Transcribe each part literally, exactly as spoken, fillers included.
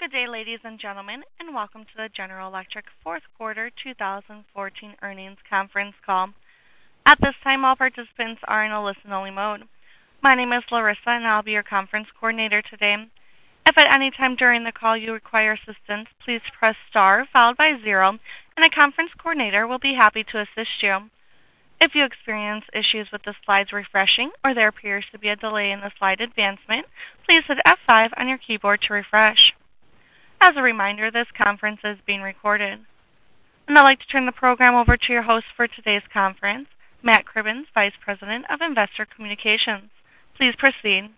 Good day, ladies and gentlemen, and welcome to the General Electric fourth quarter two thousand fourteen earnings conference call. At this time, all participants are in a listen-only mode. My name is Larissa, and I'll be your conference coordinator today. If at any time during the call you require assistance, please press star followed by zero, and a conference coordinator will be happy to assist you. If you experience issues with the slides refreshing or there appears to be a delay in the slide advancement, please hit F five on your keyboard to refresh. As a reminder, this conference is being recorded. And I'd like to turn the program over to your host for today's conference, Matt Cribbins, Vice President of Investor Communications. Please proceed.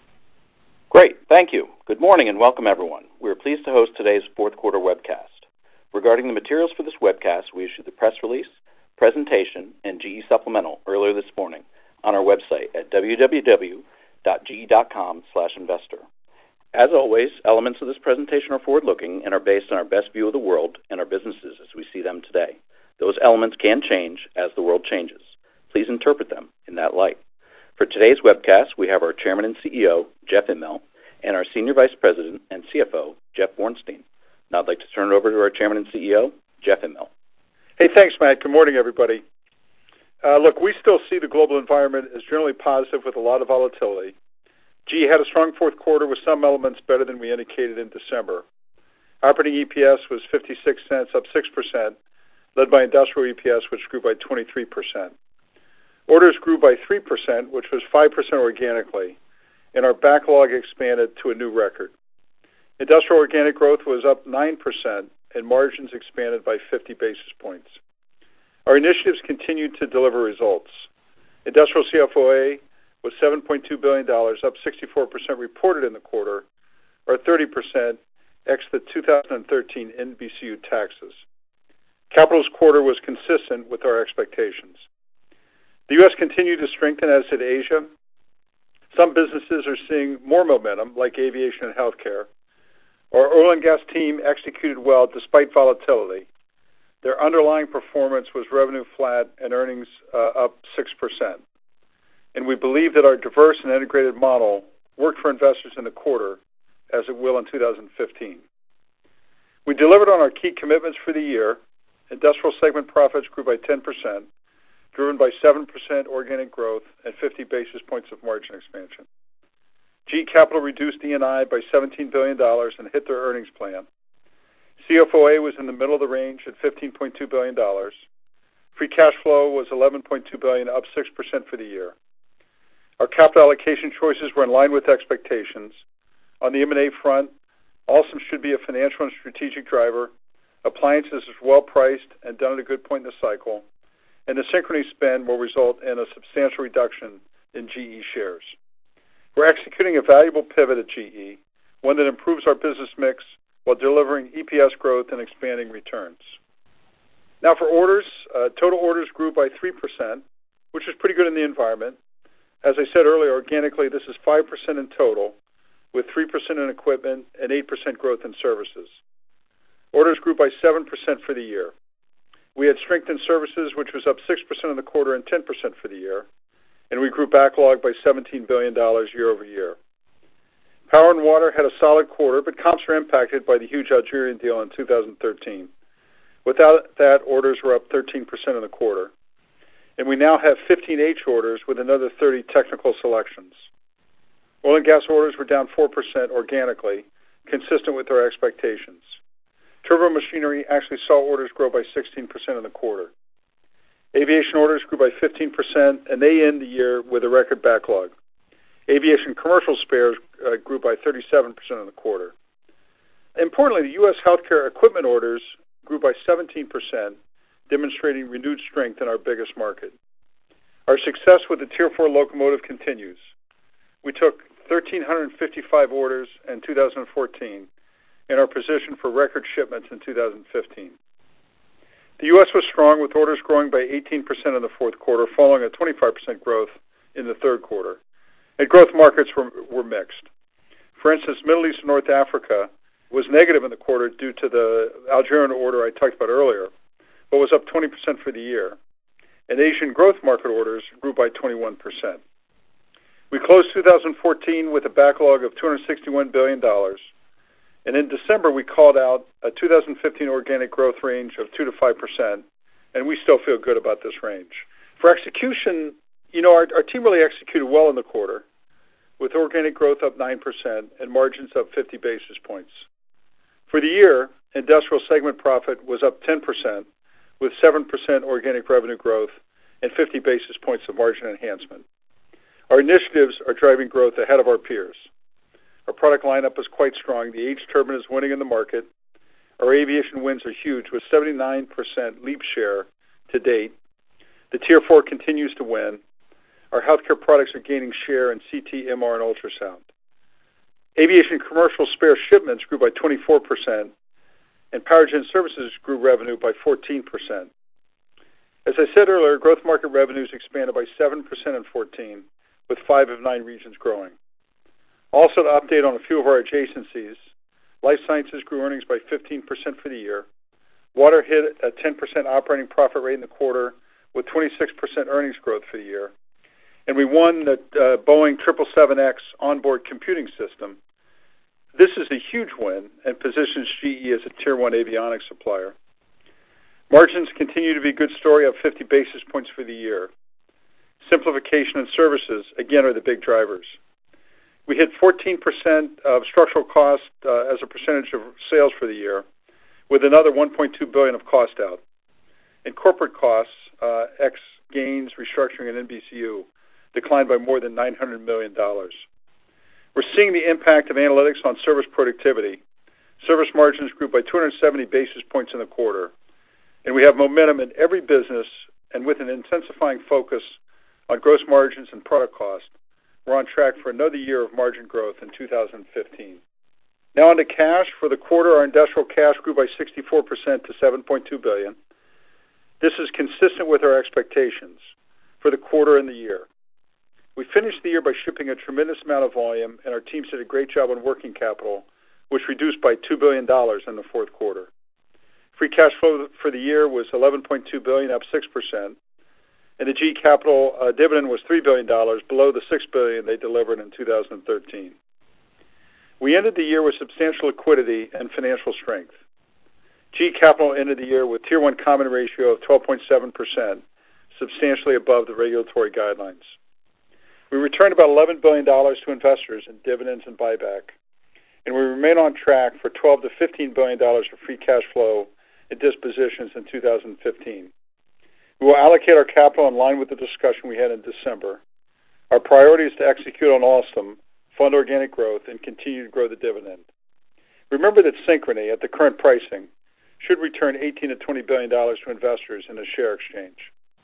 Great, thank you. Good morning and welcome everyone. We are pleased to host today's fourth quarter webcast. Regarding the materials for this webcast, we issued the press release, presentation, and G E supplemental earlier this morning on our website at w w w dot g e dot com slash investor. As always, elements of this presentation are forward-looking and are based on our best view of the world and our businesses as we see them today. Those elements can change as the world changes. Please interpret them in that light. For today's webcast, we have our Chairman and C E O, Jeff Immelt, and our Senior Vice President and C F O, Jeff Bornstein. Now I'd like to turn it over to our Chairman and C E O, Jeff Immelt. Hey, thanks, Matt. Good morning, everybody. Uh, look, we still see the global environment as generally positive with a lot of volatility. G E had a strong fourth quarter with some elements better than we indicated in December. Operating E P S was fifty-six cents, up six percent, led by industrial E P S, which grew by twenty-three percent. Orders grew by three percent, which was five percent organically, and our backlog expanded to a new record. Industrial organic growth was up nine percent, and margins expanded by fifty basis points. Our initiatives continued to deliver results. Industrial C F O A was seven point two billion dollars, up sixty-four percent reported in the quarter, or thirty percent ex the two thousand thirteen N B C U taxes. Capital's quarter was consistent with our expectations. The U S continued to strengthen, as did Asia. Some businesses are seeing more momentum, like aviation and healthcare. Our oil and gas team executed well despite volatility. Their underlying performance was revenue flat and earnings uh, up six percent. And we believe that our diverse and integrated model worked for investors in the quarter, as it will in two thousand fifteen. We delivered on our key commitments for the year. Industrial segment profits grew by ten percent, driven by seven percent organic growth and fifty basis points of margin expansion. G E Capital reduced E and I by seventeen billion dollars and hit their earnings plan. C F O A was in the middle of the range at fifteen point two billion dollars. Free cash flow was eleven point two billion dollars, up six percent for the year. Our capital allocation choices were in line with expectations. On the M and A front, Alstom should be a financial and strategic driver. Appliances is well-priced and done at a good point in the cycle. And the Synchrony spend will result in a substantial reduction in G E shares. We're executing a valuable pivot at G E, one that improves our business mix while delivering E P S growth and expanding returns. Now for orders, uh, total orders grew by three percent, which is pretty good in the environment. As I said earlier, organically, this is five percent in total, with three percent in equipment and eight percent growth in services. Orders grew by seven percent for the year. We had strength in services, which was up six percent in the quarter and ten percent for the year, and we grew backlog by seventeen billion dollars year over year. Power and water had a solid quarter, but comps are impacted by the huge Algerian deal in two thousand thirteen. Without that, orders were up thirteen percent in the quarter. And we now have fifteen H orders with another thirty technical selections. Oil and gas orders were down four percent organically, consistent with our expectations. Turbo machinery actually saw orders grow by sixteen percent in the quarter. Aviation orders grew by fifteen percent, and they end the year with a record backlog. Aviation commercial spares uh, grew by thirty-seven percent in the quarter. Importantly, the U S healthcare equipment orders grew by seventeen percent, demonstrating renewed strength in our biggest market. Our success with the Tier four locomotive continues. We took one thousand three hundred fifty-five orders in two thousand fourteen and are positioned for record shipments in two thousand fifteen. The U S was strong, with orders growing by eighteen percent in the fourth quarter, following a twenty-five percent growth in the third quarter. And growth markets were, were mixed. For instance, Middle East and North Africa was negative in the quarter due to the Algerian order I talked about earlier, but was up twenty percent for the year. And Asian growth market orders grew by twenty-one percent. We closed two thousand fourteen with a backlog of two hundred sixty-one billion dollars, And in December, we called out a two thousand fifteen organic growth range of two to five percent, and we still feel good about this range. For execution, you know, our, our team really executed well in the quarter, with organic growth up nine percent and margins up fifty basis points. For the year, industrial segment profit was up ten percent, with seven percent organic revenue growth and fifty basis points of margin enhancement. Our initiatives are driving growth ahead of our peers. Our product lineup is quite strong. The H turbine is winning in the market. Our aviation wins are huge, with seventy-nine percent LEAP share to date. The Tier four continues to win. Our healthcare products are gaining share in C T, M R, and ultrasound. Aviation commercial spare shipments grew by twenty-four percent, and Power Gen Services grew revenue by fourteen percent. As I said earlier, growth market revenues expanded by seven percent in fourteen, with five of nine regions growing. Also, to update on a few of our adjacencies, Life Sciences grew earnings by fifteen percent for the year. Water hit a ten percent operating profit rate in the quarter, with twenty-six percent earnings growth for the year. And we won the uh, Boeing seven seventy-seven X onboard computing system. This is a huge win and positions G E as a Tier one avionics supplier. Margins continue to be a good story, up fifty basis points for the year. Simplification and services, again, are the big drivers. We hit fourteen percent of structural cost uh, as a percentage of sales for the year, with another one point two billion dollars of cost out. And corporate costs, uh, ex gains, restructuring, and N B C U, declined by more than nine hundred million dollars. We're seeing the impact of analytics on service productivity. Service margins grew by two hundred seventy basis points in the quarter, and we have momentum in every business, and with an intensifying focus on gross margins and product cost, we're on track for another year of margin growth in two thousand fifteen. Now on to cash. For the quarter, our industrial cash grew by sixty-four percent to seven point two billion dollars. This is consistent with our expectations for the quarter and the year. We finished the year by shipping a tremendous amount of volume, and our teams did a great job on working capital, which reduced by two billion dollars in the fourth quarter. Free cash flow for the year was eleven point two billion dollars, up six percent. And the G E Capital uh, dividend was three billion dollars, below the six billion dollars they delivered in two thousand thirteen. We ended the year with substantial liquidity and financial strength. G E Capital ended the year with Tier one common ratio of twelve point seven percent, substantially above the regulatory guidelines. We returned about eleven billion dollars to investors in dividends and buyback, and we remain on track for twelve to fifteen billion dollars of free cash flow and dispositions in two thousand fifteen. We will allocate our capital in line with the discussion we had in December. Our priority is to execute on Alstom, fund organic growth, and continue to grow the dividend. Remember that Synchrony, at the current pricing, should return eighteen to twenty billion dollars to investors in a share exchange.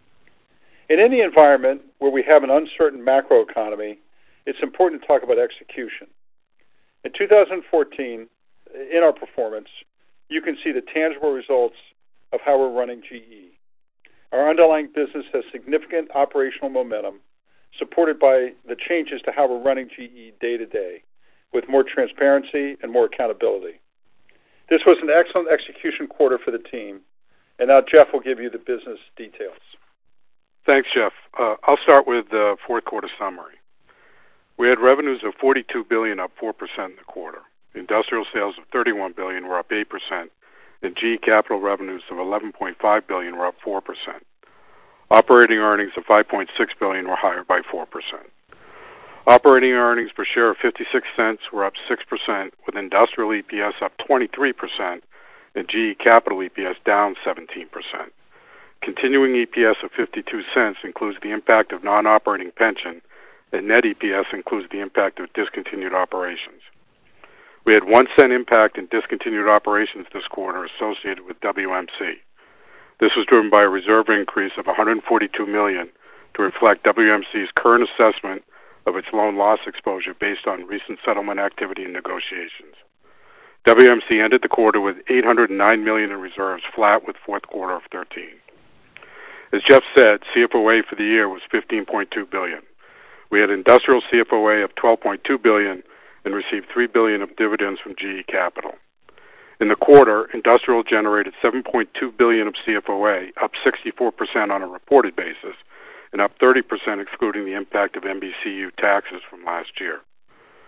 In any environment where we have an uncertain macroeconomy, it's important to talk about execution. In two thousand fourteen, in our performance, you can see the tangible results of how we're running G E. Our underlying business has significant operational momentum, supported by the changes to how we're running G E day to day, with more transparency and more accountability. This was an excellent execution quarter for the team, and now Jeff will give you the business details. Thanks, Jeff. Uh, I'll start with the fourth quarter summary. We had revenues of forty-two billion dollars, up four percent in the quarter. Industrial sales of thirty-one billion dollars were up eight percent, and G E Capital revenues of eleven point five billion dollars were up four percent. Operating earnings of five point six billion dollars were higher by four percent. Operating earnings per share of fifty-six cents were up six percent, with industrial E P S up twenty-three percent and G E Capital E P S down seventeen percent. Continuing E P S of fifty-two cents includes the impact of non-operating pension, and net E P S includes the impact of discontinued operations. We had one cent impact in discontinued operations this quarter associated with W M C. This was driven by a reserve increase of one hundred forty-two million dollars to reflect W M C's current assessment of its loan loss exposure based on recent settlement activity and negotiations. W M C ended the quarter with eight hundred nine million dollars in reserves, flat with fourth quarter of thirteen. As Jeff said, C F O A for the year was fifteen point two billion dollars. We had industrial C F O A of twelve point two billion dollars and received three billion dollars of dividends from G E Capital. In the quarter, industrial generated seven point two billion dollars of C F O A, up sixty-four percent on a reported basis, and up thirty percent excluding the impact of N B C U taxes from last year.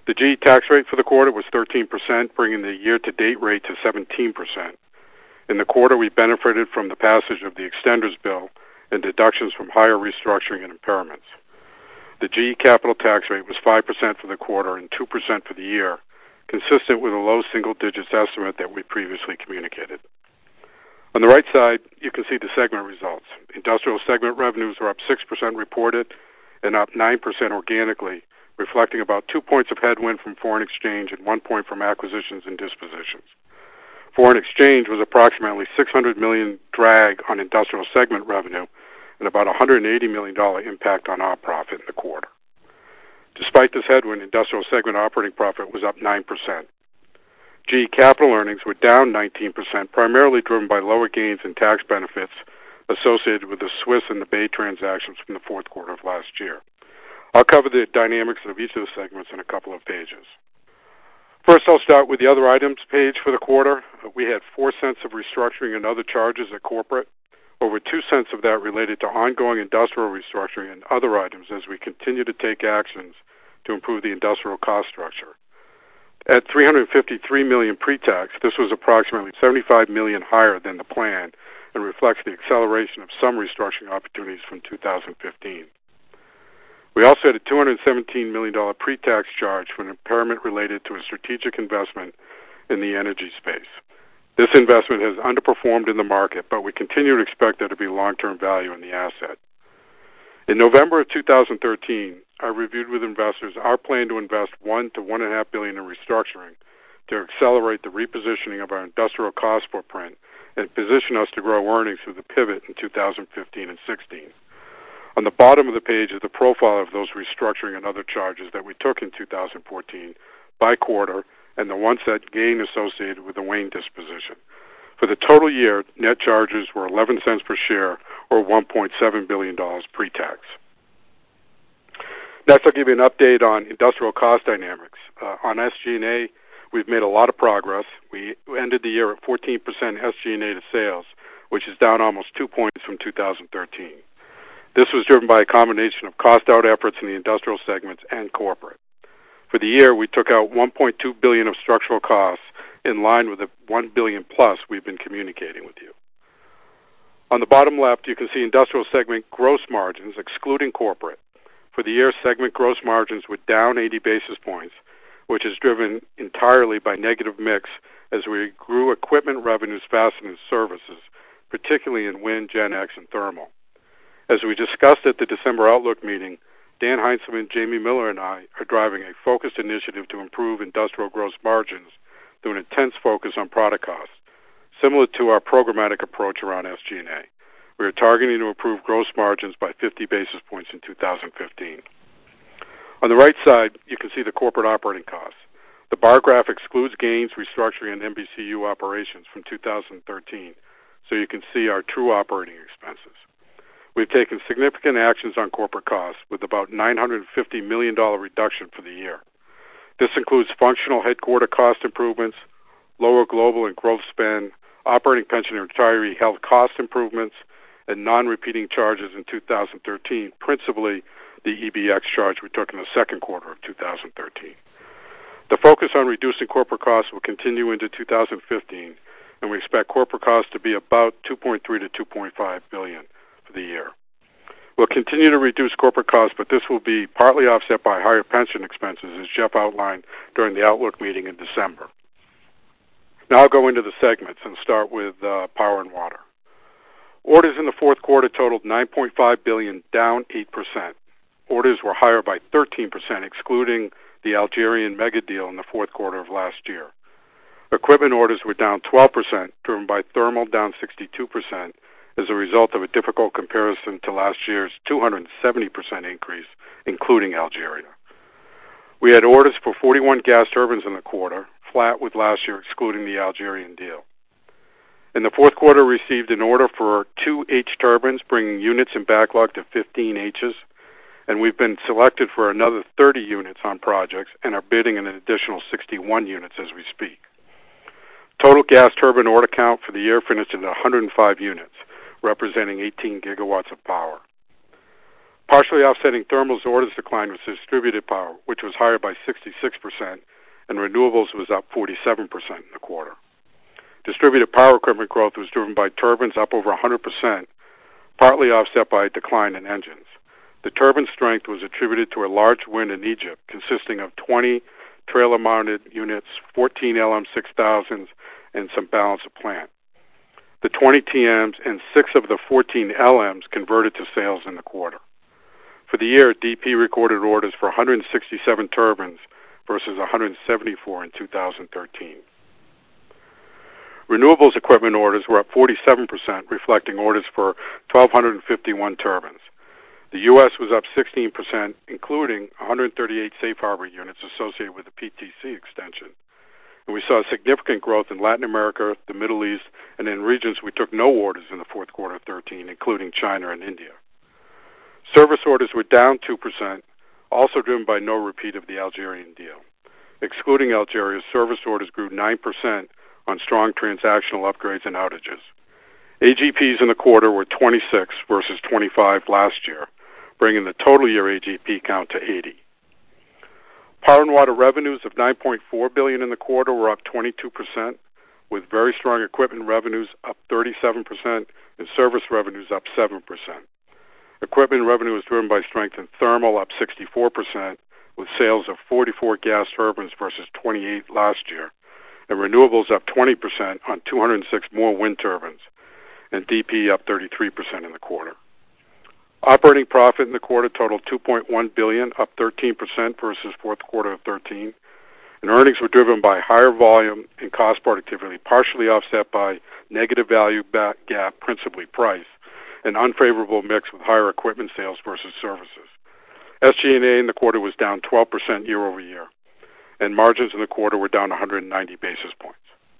The G E tax rate for the quarter was thirteen percent, bringing the year-to-date rate to seventeen percent. In the quarter, we benefited from the passage of the extenders bill and deductions from higher restructuring and impairments. The G E capital tax rate was five percent for the quarter and two percent for the year, consistent with a low single-digits estimate that we previously communicated. On the right side, you can see the segment results. Industrial segment revenues are up six percent reported and up nine percent organically, reflecting about two points of headwind from foreign exchange and one point from acquisitions and dispositions. Foreign exchange was approximately six hundred million dollars drag on industrial segment revenue and about one hundred eighty million dollars impact on our profit in the quarter. Despite this headwind, industrial segment operating profit was up nine percent. G E capital earnings were down nineteen percent, primarily driven by lower gains and tax benefits associated with the Swiss and the Bay transactions from the fourth quarter of last year. I'll cover the dynamics of each of the segments in a couple of pages. First, I'll start with the other items page for the quarter. We had four cents of restructuring and other charges at corporate. Over two cents of that related to ongoing industrial restructuring and other items as we continue to take actions to improve the industrial cost structure. At three hundred fifty-three million dollars pre-tax, this was approximately seventy-five million dollars higher than the plan and reflects the acceleration of some restructuring opportunities from two thousand fifteen. We also had a two hundred seventeen million dollars pre-tax charge for an impairment related to a strategic investment in the energy space. This investment has underperformed in the market, but we continue to expect there to be long-term value in the asset. In November of two thousand thirteen, I reviewed with investors our plan to invest one to one and a half billion dollars in restructuring to accelerate the repositioning of our industrial cost footprint and position us to grow earnings through the pivot in two thousand fifteen and sixteen. On the bottom of the page is the profile of those restructuring and other charges that we took in two thousand fourteen by quarter and the one-cent gain associated with the Wayne disposition. For the total year, net charges were eleven cents per share or one point seven billion dollars pre-tax. Next, I'll give you an update on industrial cost dynamics. Uh, on S G and A, we've made a lot of progress. We ended the year at fourteen percent S G and A to sales, which is down almost two points from two thousand thirteen. This was driven by a combination of cost-out efforts in the industrial segments and corporate. For the year, we took out one point two billion dollars of structural costs in line with the one billion dollars plus we've been communicating with you. On the bottom left, you can see industrial segment gross margins, excluding corporate. For the year, segment gross margins were down eighty basis points, which is driven entirely by negative mix as we grew equipment revenues faster than services, particularly in wind, Gen X, and thermal. As we discussed at the December Outlook meeting, Dan Heinzelman, Jamie Miller, and I are driving a focused initiative to improve industrial gross margins through an intense focus on product costs, similar to our programmatic approach around S G and A. We are targeting to improve gross margins by fifty basis points in two thousand fifteen. On the right side, you can see the corporate operating costs. The bar graph excludes gains, restructuring, and N B C U operations from two thousand thirteen, so you can see our true operating expenses. We've taken significant actions on corporate costs with about nine hundred fifty million dollars reduction for the year. This includes functional headquarter cost improvements, lower global and growth spend, operating pension and retiree health cost improvements, and non-repeating charges in two thousand thirteen, principally the E B X charge we took in the second quarter of two thousand thirteen. The focus on reducing corporate costs will continue into two thousand fifteen, and we expect corporate costs to be about two point three to two point five billion dollars for the year. We'll continue to reduce corporate costs, but this will be partly offset by higher pension expenses, as Jeff outlined during the Outlook meeting in December. Now I'll go into the segments and start with uh, Power and Water. Orders in the fourth quarter totaled nine point five billion dollars, down eight percent. Orders were higher by thirteen percent, excluding the Algerian mega deal in the fourth quarter of last year. Equipment orders were down twelve percent, driven by thermal down sixty-two percent as a result of a difficult comparison to last year's two hundred seventy percent increase, including Algeria. We had orders for forty-one gas turbines in the quarter, flat with last year excluding the Algerian deal. In the fourth quarter, we received an order for two H turbines, bringing units in backlog to fifteen H's, and we've been selected for another thirty units on projects and are bidding an additional sixty-one units as we speak. Total gas turbine order count for the year finished at one hundred five units, representing eighteen gigawatts of power. Partially offsetting thermal's orders decline was distributed power, which was higher by sixty-six percent, and renewables was up forty-seven percent in the quarter. Distributed power equipment growth was driven by turbines up over one hundred percent, partly offset by a decline in engines. The turbine strength was attributed to a large win in Egypt consisting of twenty trailer-mounted units, fourteen L M six thousands, and some balance of plant. The twenty T Ms and six of the fourteen L Ms converted to sales in the quarter. For the year, D P recorded orders for one hundred sixty-seven turbines versus one hundred seventy-four in two thousand thirteen. Renewables equipment orders were up forty-seven percent, reflecting orders for one thousand two hundred fifty-one turbines. The U S was up sixteen percent, including one hundred thirty-eight safe harbor units associated with the P T C extension. And we saw significant growth in Latin America, the Middle East, and in regions we took no orders in the fourth quarter of thirteen, including China and India. Service orders were down two percent, also driven by no repeat of the Algerian deal. Excluding Algeria, service orders grew nine percent on strong transactional upgrades and outages. A G Ps in the quarter were twenty-six versus twenty-five last year, bringing the total year A G P count to eighty. Power and water revenues of nine point four billion dollars in the quarter were up twenty-two percent, with very strong equipment revenues up thirty-seven percent and service revenues up seven percent. Equipment revenue was driven by strength in thermal up sixty-four percent, with sales of forty-four gas turbines versus twenty-eight last year, and renewables up twenty percent on two hundred six more wind turbines, and D P up thirty-three percent in the quarter. Operating profit in the quarter totaled two point one billion dollars, up thirteen percent versus fourth quarter of thirteen, and earnings were driven by higher volume and cost productivity, partially offset by negative value gap, principally price, and unfavorable mix with higher equipment sales versus services. S G and A in the quarter was down twelve percent year over year, and margins in the quarter were down one hundred ninety basis points.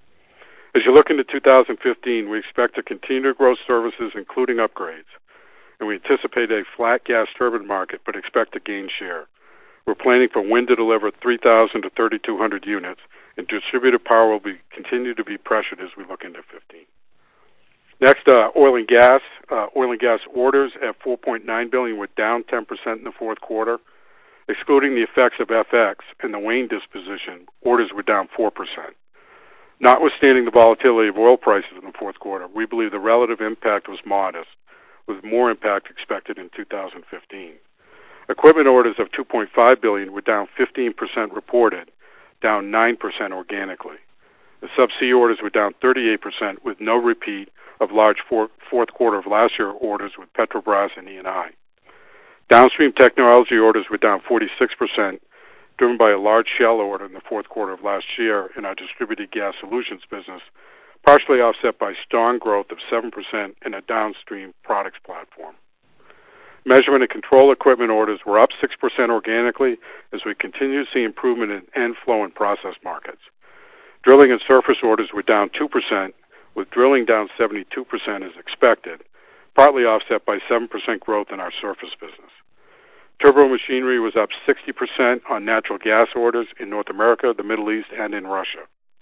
As you look into two thousand fifteen, we expect to continue to grow services, including upgrades, and we anticipate a flat gas turbine market, but expect to gain share. We're planning for wind to deliver three thousand to thirty-two hundred units, and distributed power will be continue to be pressured as we look into fifteen. Next, uh, oil and gas. Uh, oil and gas orders at four point nine billion dollars were down ten percent in the fourth quarter. Excluding the effects of F X and the Wayne disposition, orders were down four percent. Notwithstanding the volatility of oil prices in the fourth quarter, we believe the relative impact was modest, with more impact expected in two thousand fifteen. Equipment orders of two point five billion dollars were down fifteen percent reported, down nine percent organically. The subsea orders were down thirty-eight percent, with no repeat of large four, fourth quarter of last year orders with Petrobras and E and I. Downstream technology orders were down forty-six percent, driven by a large Shell order in the fourth quarter of last year in our distributed gas solutions business, partially offset by strong growth of seven percent in a downstream products platform. Measurement and control equipment orders were up six percent organically as we continue to see improvement in end flow and process markets. Drilling and surface orders were down two percent, with drilling down seventy-two percent as expected, partly offset by seven percent growth in our surface business. Turbo machinery was up sixty percent on natural gas orders in North America, the Middle East, and in Russia.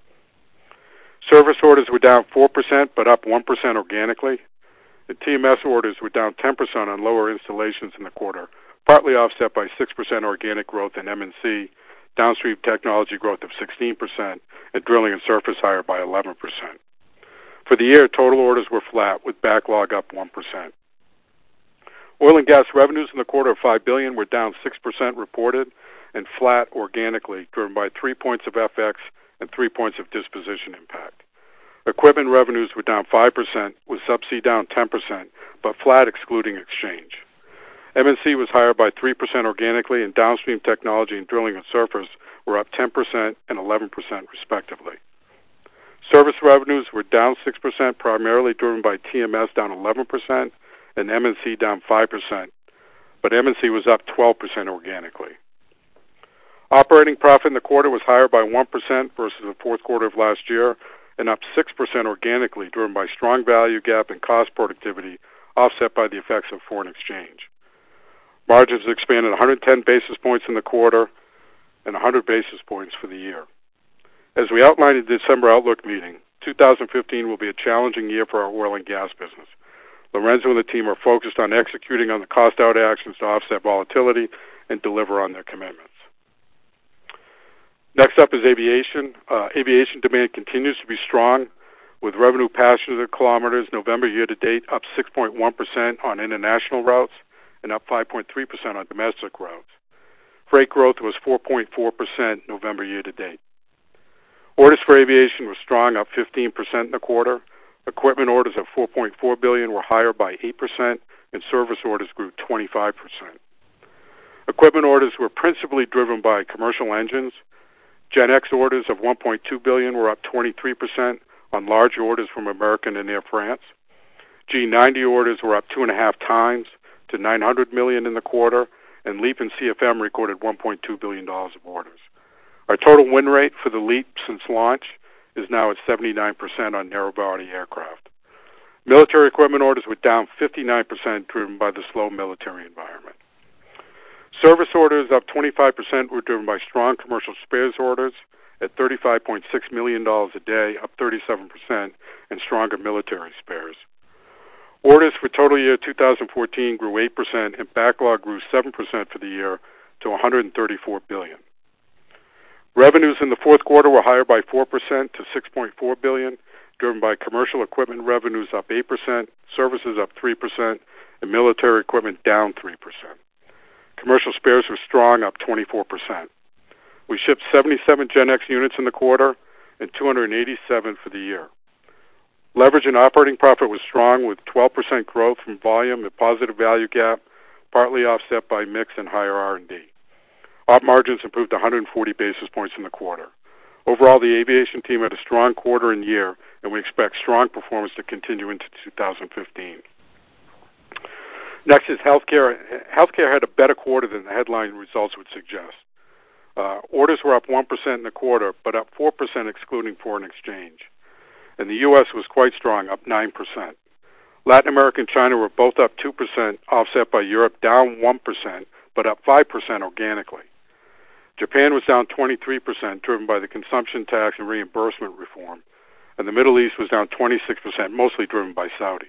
Service orders were down four percent, but up one percent organically. The T M S orders were down ten percent on lower installations in the quarter, partly offset by six percent organic growth in M and C, downstream technology growth of sixteen percent, and drilling and surface higher by eleven percent. For the year, total orders were flat, with backlog up one percent. Oil and gas revenues in the quarter of five billion dollars were down six percent reported and flat organically, driven by three points of F X and three points of disposition impact. Equipment revenues were down five percent, with subsea down ten percent, but flat excluding exchange. M and C was higher by three percent organically, and downstream technology and drilling and surface were up ten percent and eleven percent respectively. Service revenues were down six percent, primarily driven by T M S down eleven percent and M and C down five percent, but M and C was up twelve percent organically. Operating profit in the quarter was higher by one percent versus the fourth quarter of last year and up six percent organically, driven by strong value gap and cost productivity, offset by the effects of foreign exchange. Margins expanded one hundred ten basis points in the quarter and one hundred basis points for the year. As we outlined in the December Outlook meeting, two thousand fifteen will be a challenging year for our oil and gas business. Lorenzo and the team are focused on executing on the cost-out actions to offset volatility and deliver on their commitments. Next up is aviation. Uh, aviation demand continues to be strong, with revenue passenger kilometers November year-to-date up six point one percent on international routes and up five point three percent on domestic routes. Freight growth was four point four percent November year-to-date. Orders for aviation were strong, up fifteen percent in the quarter. Equipment orders of four point four billion dollars were higher by eight percent, and service orders grew twenty-five percent. Equipment orders were principally driven by commercial engines. GenX orders of one point two billion dollars were up twenty-three percent on large orders from American and Air France. G ninety orders were up two and a half times to nine hundred million dollars in the quarter, and LEAP and C F M recorded one point two billion dollars of orders. Our total win rate for the LEAP since launch is now at seventy-nine percent on narrow-body aircraft. Military equipment orders were down fifty-nine percent, driven by the slow military environment. Service orders up twenty-five percent were driven by strong commercial spares orders at thirty-five point six million dollars a day, up thirty-seven percent, and stronger military spares. Orders for total year two thousand fourteen grew eight percent, and backlog grew seven percent for the year to one hundred thirty-four billion dollars. Revenues in the fourth quarter were higher by four percent to six point four billion dollars, driven by commercial equipment revenues up eight percent, services up three percent, and military equipment down three percent. Commercial spares were strong, up twenty-four percent. We shipped seventy-seven GenX units in the quarter and two hundred eighty-seven for the year. Leverage and operating profit was strong, with twelve percent growth from volume and positive value gap, partly offset by mix and higher R and D. Op margins improved one hundred forty basis points in the quarter. Overall, the aviation team had a strong quarter and year, and we expect strong performance to continue into two thousand fifteen. Next is healthcare. Healthcare had a better quarter than the headline results would suggest. Uh, orders were up one percent in the quarter, but up four percent excluding foreign exchange. And the U S was quite strong, up nine percent. Latin America and China were both up two percent, offset by Europe down one percent, but up five percent organically. Japan was down twenty-three percent, driven by the consumption tax and reimbursement reform, and the Middle East was down twenty-six percent, mostly driven by Saudi.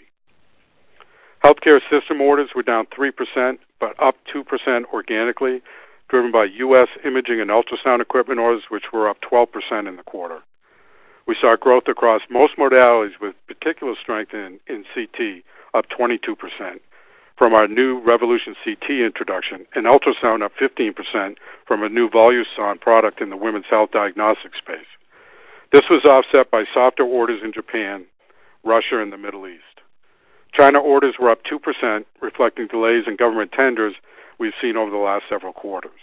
Healthcare system orders were down three percent, but up two percent organically, driven by U S imaging and ultrasound equipment orders, which were up twelve percent in the quarter. We saw growth across most modalities, with particular strength in, in C T, up twenty-two percent, from our new Revolution C T introduction, and ultrasound up fifteen percent from a new Voluson product in the women's health diagnostic space. This was offset by softer orders in Japan, Russia, and the Middle East. China orders were up two percent, reflecting delays in government tenders we've seen over the last several quarters.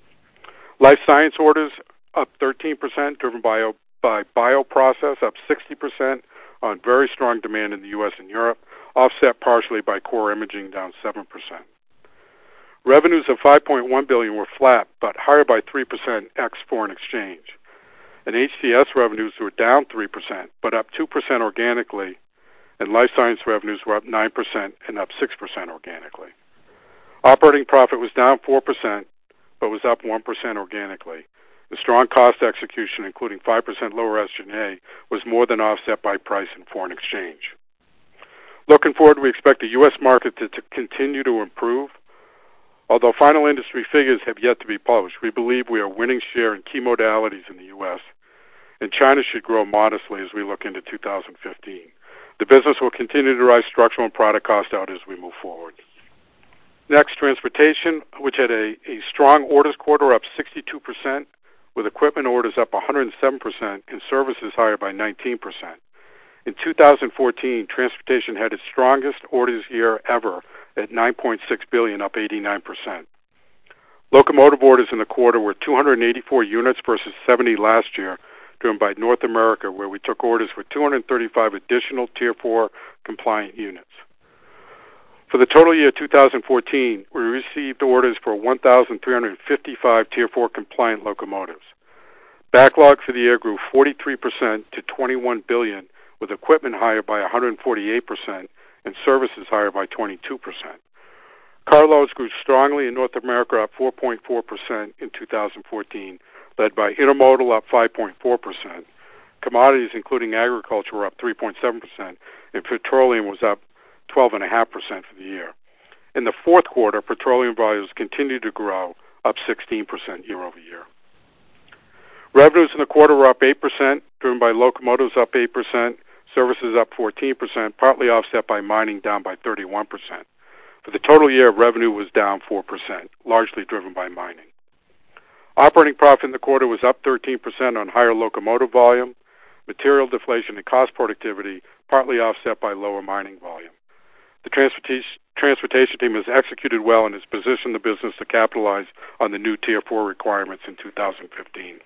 Life science orders up thirteen percent, driven by, by bioprocess, up sixty percent on very strong demand in the U S and Europe, offset partially by core imaging, down seven percent. Revenues of five point one billion dollars were flat, but higher by three percent ex foreign exchange. And H C S revenues were down three percent, but up two percent organically, and life science revenues were up nine percent and up six percent organically. Operating profit was down four percent, but was up one percent organically. The strong cost execution, including five percent lower S G and A, was more than offset by price and foreign exchange. Looking forward, we expect the U S market to, to continue to improve. Although final industry figures have yet to be published, we believe we are winning share in key modalities in the U S, and China should grow modestly as we look into two thousand fifteen. The business will continue to drive structural and product cost out as we move forward. Next, transportation, which had a, a strong orders quarter, up sixty-two percent, with equipment orders up one hundred seven percent and services higher by nineteen percent. In two thousand fourteen, transportation had its strongest orders year ever at nine point six billion dollars, up eighty-nine percent. Locomotive orders in the quarter were two hundred eighty-four units versus seventy last year, driven by North America, where we took orders for two hundred thirty-five additional Tier four compliant units. For the total year two thousand fourteen, we received orders for one thousand three hundred fifty-five Tier four compliant locomotives. Backlog for the year grew forty-three percent to twenty-one billion dollars, with equipment higher by one hundred forty-eight percent and services higher by twenty-two percent. Carloads grew strongly in North America, up four point four percent in two thousand fourteen, led by intermodal, up five point four percent. Commodities, including agriculture, were up three point seven percent, and petroleum was up twelve point five percent for the year. In the fourth quarter, petroleum volumes continued to grow, up sixteen percent year over year. Revenues in the quarter were up eight percent, driven by locomotives up eight percent, services up fourteen percent, partly offset by mining down by thirty-one percent. For the total year, revenue was down four percent, largely driven by mining. Operating profit in the quarter was up thirteen percent on higher locomotive volume, material deflation and cost productivity, partly offset by lower mining volume. The transportation, transportation team has executed well and has positioned the business to capitalize on the new Tier four requirements in two thousand fifteen.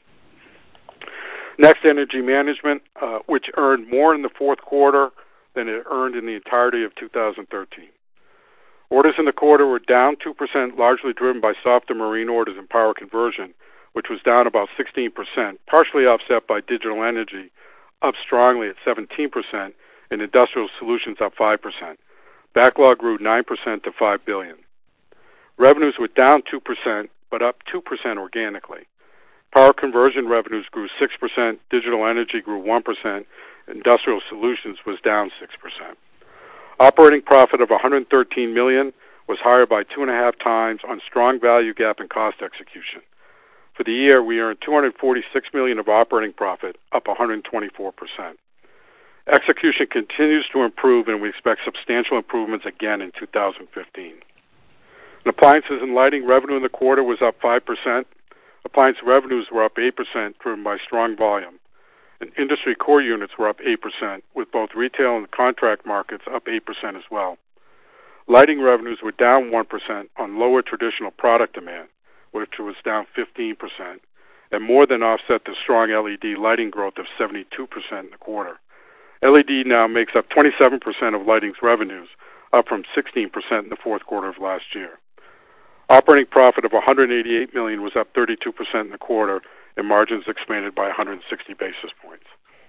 Next, energy management, uh, which earned more in the fourth quarter than it earned in the entirety of two thousand thirteen. Orders in the quarter were down two percent, largely driven by softer marine orders and power conversion, which was down about sixteen percent, partially offset by digital energy, up strongly at seventeen percent, and industrial solutions up five percent. Backlog grew nine percent to five billion dollars. Revenues were down two percent, but up two percent organically. Power conversion revenues grew six percent, digital energy grew one percent, industrial solutions was down six percent. Operating profit of one hundred thirteen million dollars was higher by two and a half times on strong value gap and cost execution. For the year, we earned two hundred forty-six million dollars of operating profit, up one hundred twenty-four percent. Execution continues to improve, and we expect substantial improvements again in two thousand fifteen. In appliances and lighting, revenue in the quarter was up five percent. Appliance revenues were up eight percent, driven by strong volume. And industry core units were up eight percent, with both retail and contract markets up eight percent as well. Lighting revenues were down one percent on lower traditional product demand, which was down fifteen percent, and more than offset the strong L E D lighting growth of seventy-two percent in the quarter. L E D now makes up twenty-seven percent of lighting's revenues, up from sixteen percent in the fourth quarter of last year. Operating profit of one hundred eighty-eight million dollars was up thirty-two percent in the quarter, and margins expanded by one hundred sixty basis points.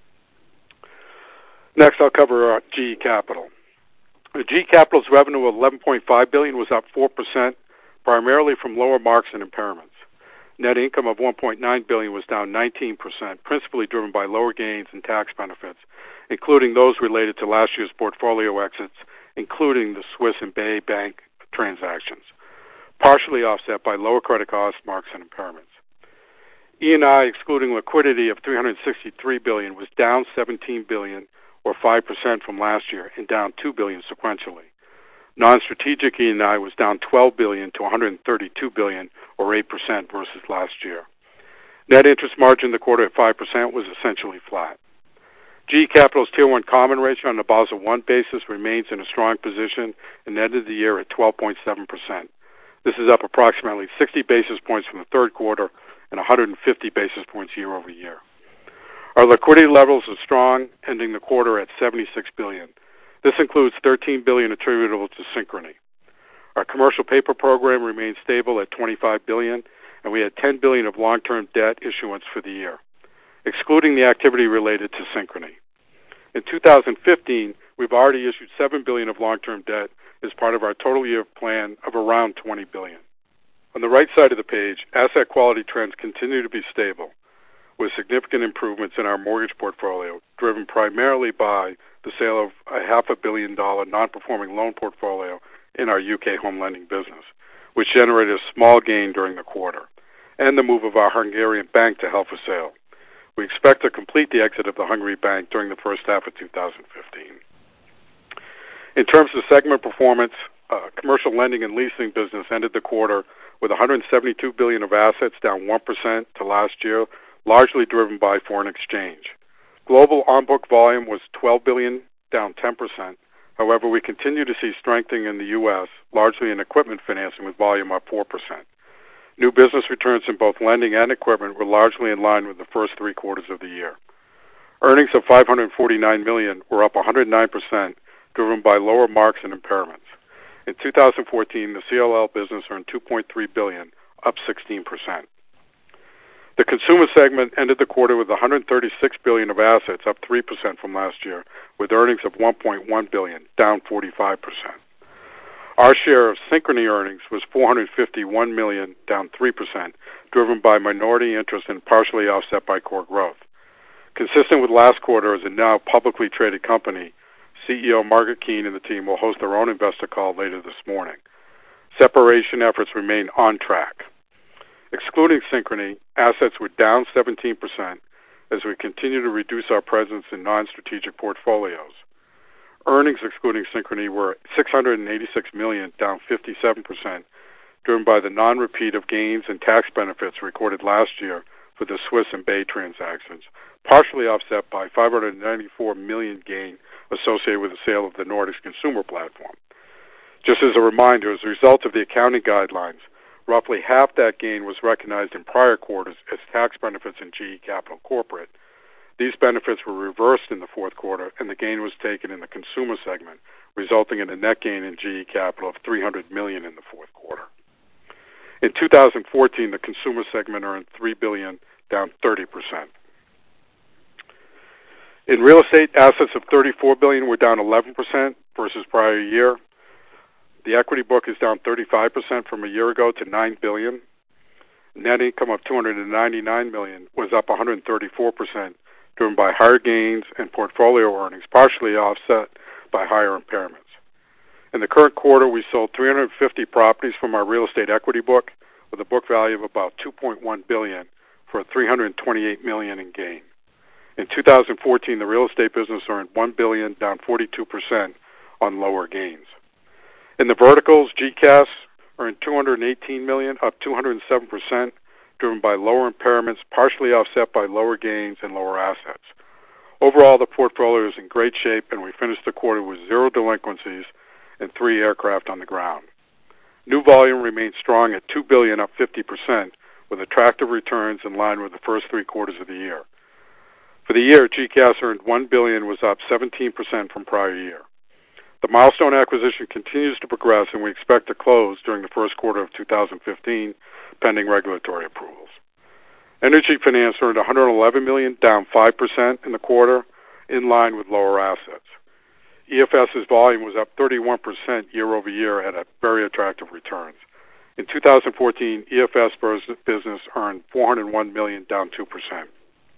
Next, I'll cover uh, G E Capital. G E Capital's revenue of eleven point five billion dollars was up four percent, primarily from lower marks and impairments. Net income of one point nine billion dollars was down nineteen percent, principally driven by lower gains and tax benefits, including those related to last year's portfolio exits, including the Swiss and Bay Bank transactions, partially offset by lower credit costs, marks, and impairments. E and I, excluding liquidity of three hundred sixty-three billion dollars, was down seventeen billion dollars, or five percent from last year, and down two billion dollars sequentially. Non-strategic E and I was down twelve billion dollars to one hundred thirty-two billion dollars, or eight percent versus last year. Net interest margin in the quarter at five percent was essentially flat. G E Capital's Tier one common ratio on the Basel one basis remains in a strong position and ended the year at twelve point seven percent. This is up approximately sixty basis points from the third quarter and one hundred fifty basis points year over year. Our liquidity levels are strong, ending the quarter at seventy-six billion dollars. This includes thirteen billion dollars attributable to Synchrony. Our commercial paper program remains stable at twenty-five billion dollars, and we had ten billion dollars of long-term debt issuance for the year, excluding the activity related to Synchrony. In two thousand fifteen, we've already issued seven billion dollars of long-term debt as part of our total year plan of around twenty billion dollars. On the right side of the page, asset quality trends continue to be stable, with significant improvements in our mortgage portfolio, driven primarily by the sale of a half a billion dollar non-performing loan portfolio in our U K home lending business, which generated a small gain during the quarter, and the move of our Hungarian bank to held for sale. We expect to complete the exit of the Hungary bank during the first half of two thousand fifteen. In terms of segment performance, uh, commercial lending and leasing business ended the quarter with one hundred seventy-two billion dollars of assets, down one percent to last year, largely driven by foreign exchange. Global on-book volume was twelve billion dollars, down ten percent. However, we continue to see strengthening in the U S, largely in equipment financing, with volume up four percent. New business returns in both lending and equipment were largely in line with the first three quarters of the year. Earnings of five hundred forty-nine million dollars were up one hundred nine percent, driven by lower marks and impairments. In two thousand fourteen, the C L L business earned two point three billion dollars, up sixteen percent. The consumer segment ended the quarter with one hundred thirty-six billion dollars of assets, up three percent from last year, with earnings of one point one billion dollars, down forty-five percent. Our share of Synchrony earnings was four hundred fifty-one million dollars, down three percent, driven by minority interest and partially offset by core growth. Consistent with last quarter, as a now publicly traded company, C E O Margaret Keane and the team will host their own investor call later this morning. Separation efforts remain on track. Excluding Synchrony, assets were down seventeen percent as we continue to reduce our presence in non-strategic portfolios. Earnings excluding Synchrony were six hundred eighty-six million dollars, down fifty-seven percent, driven by the non-repeat of gains and tax benefits recorded last year for the Swiss and Bay transactions, partially offset by five hundred ninety-four million dollars gain associated with the sale of the Nordics consumer platform. Just as a reminder, as a result of the accounting guidelines, roughly half that gain was recognized in prior quarters as tax benefits in G E Capital Corporate. These benefits were reversed in the fourth quarter, and the gain was taken in the consumer segment, resulting in a net gain in G E Capital of three hundred million dollars in the fourth quarter. In two thousand fourteen, the consumer segment earned three billion dollars, down thirty percent. In real estate, assets of thirty-four billion dollars were down eleven percent versus prior year. The equity book is down thirty-five percent from a year ago to nine billion dollars. Net income of two hundred ninety-nine million dollars was up one hundred thirty-four percent, driven by higher gains and portfolio earnings, partially offset by higher impairments. In the current quarter, we sold three hundred fifty properties from our real estate equity book with a book value of about two point one billion dollars for three hundred twenty-eight million dollars in gain. In two thousand fourteen, the real estate business earned one billion dollars, down forty-two percent on lower gains. In the verticals, G C A S earned two hundred eighteen million dollars, up two hundred seven percent, driven by lower impairments, partially offset by lower gains and lower assets. Overall, the portfolio is in great shape, and we finished the quarter with zero delinquencies and three aircraft on the ground. New volume remains strong at two billion dollars, up fifty percent, with attractive returns in line with the first three quarters of the year. For the year, G C A S earned one billion dollars, was up seventeen percent from prior year. The Milestone acquisition continues to progress, and we expect to close during the first quarter of two thousand fifteen, pending regulatory approvals. Energy Finance earned one hundred eleven million dollars, down five percent in the quarter, in line with lower assets. EFS's volume was up thirty-one percent year over year at a very attractive returns. In two thousand fourteen, E F S business earned four hundred one million dollars, down two percent.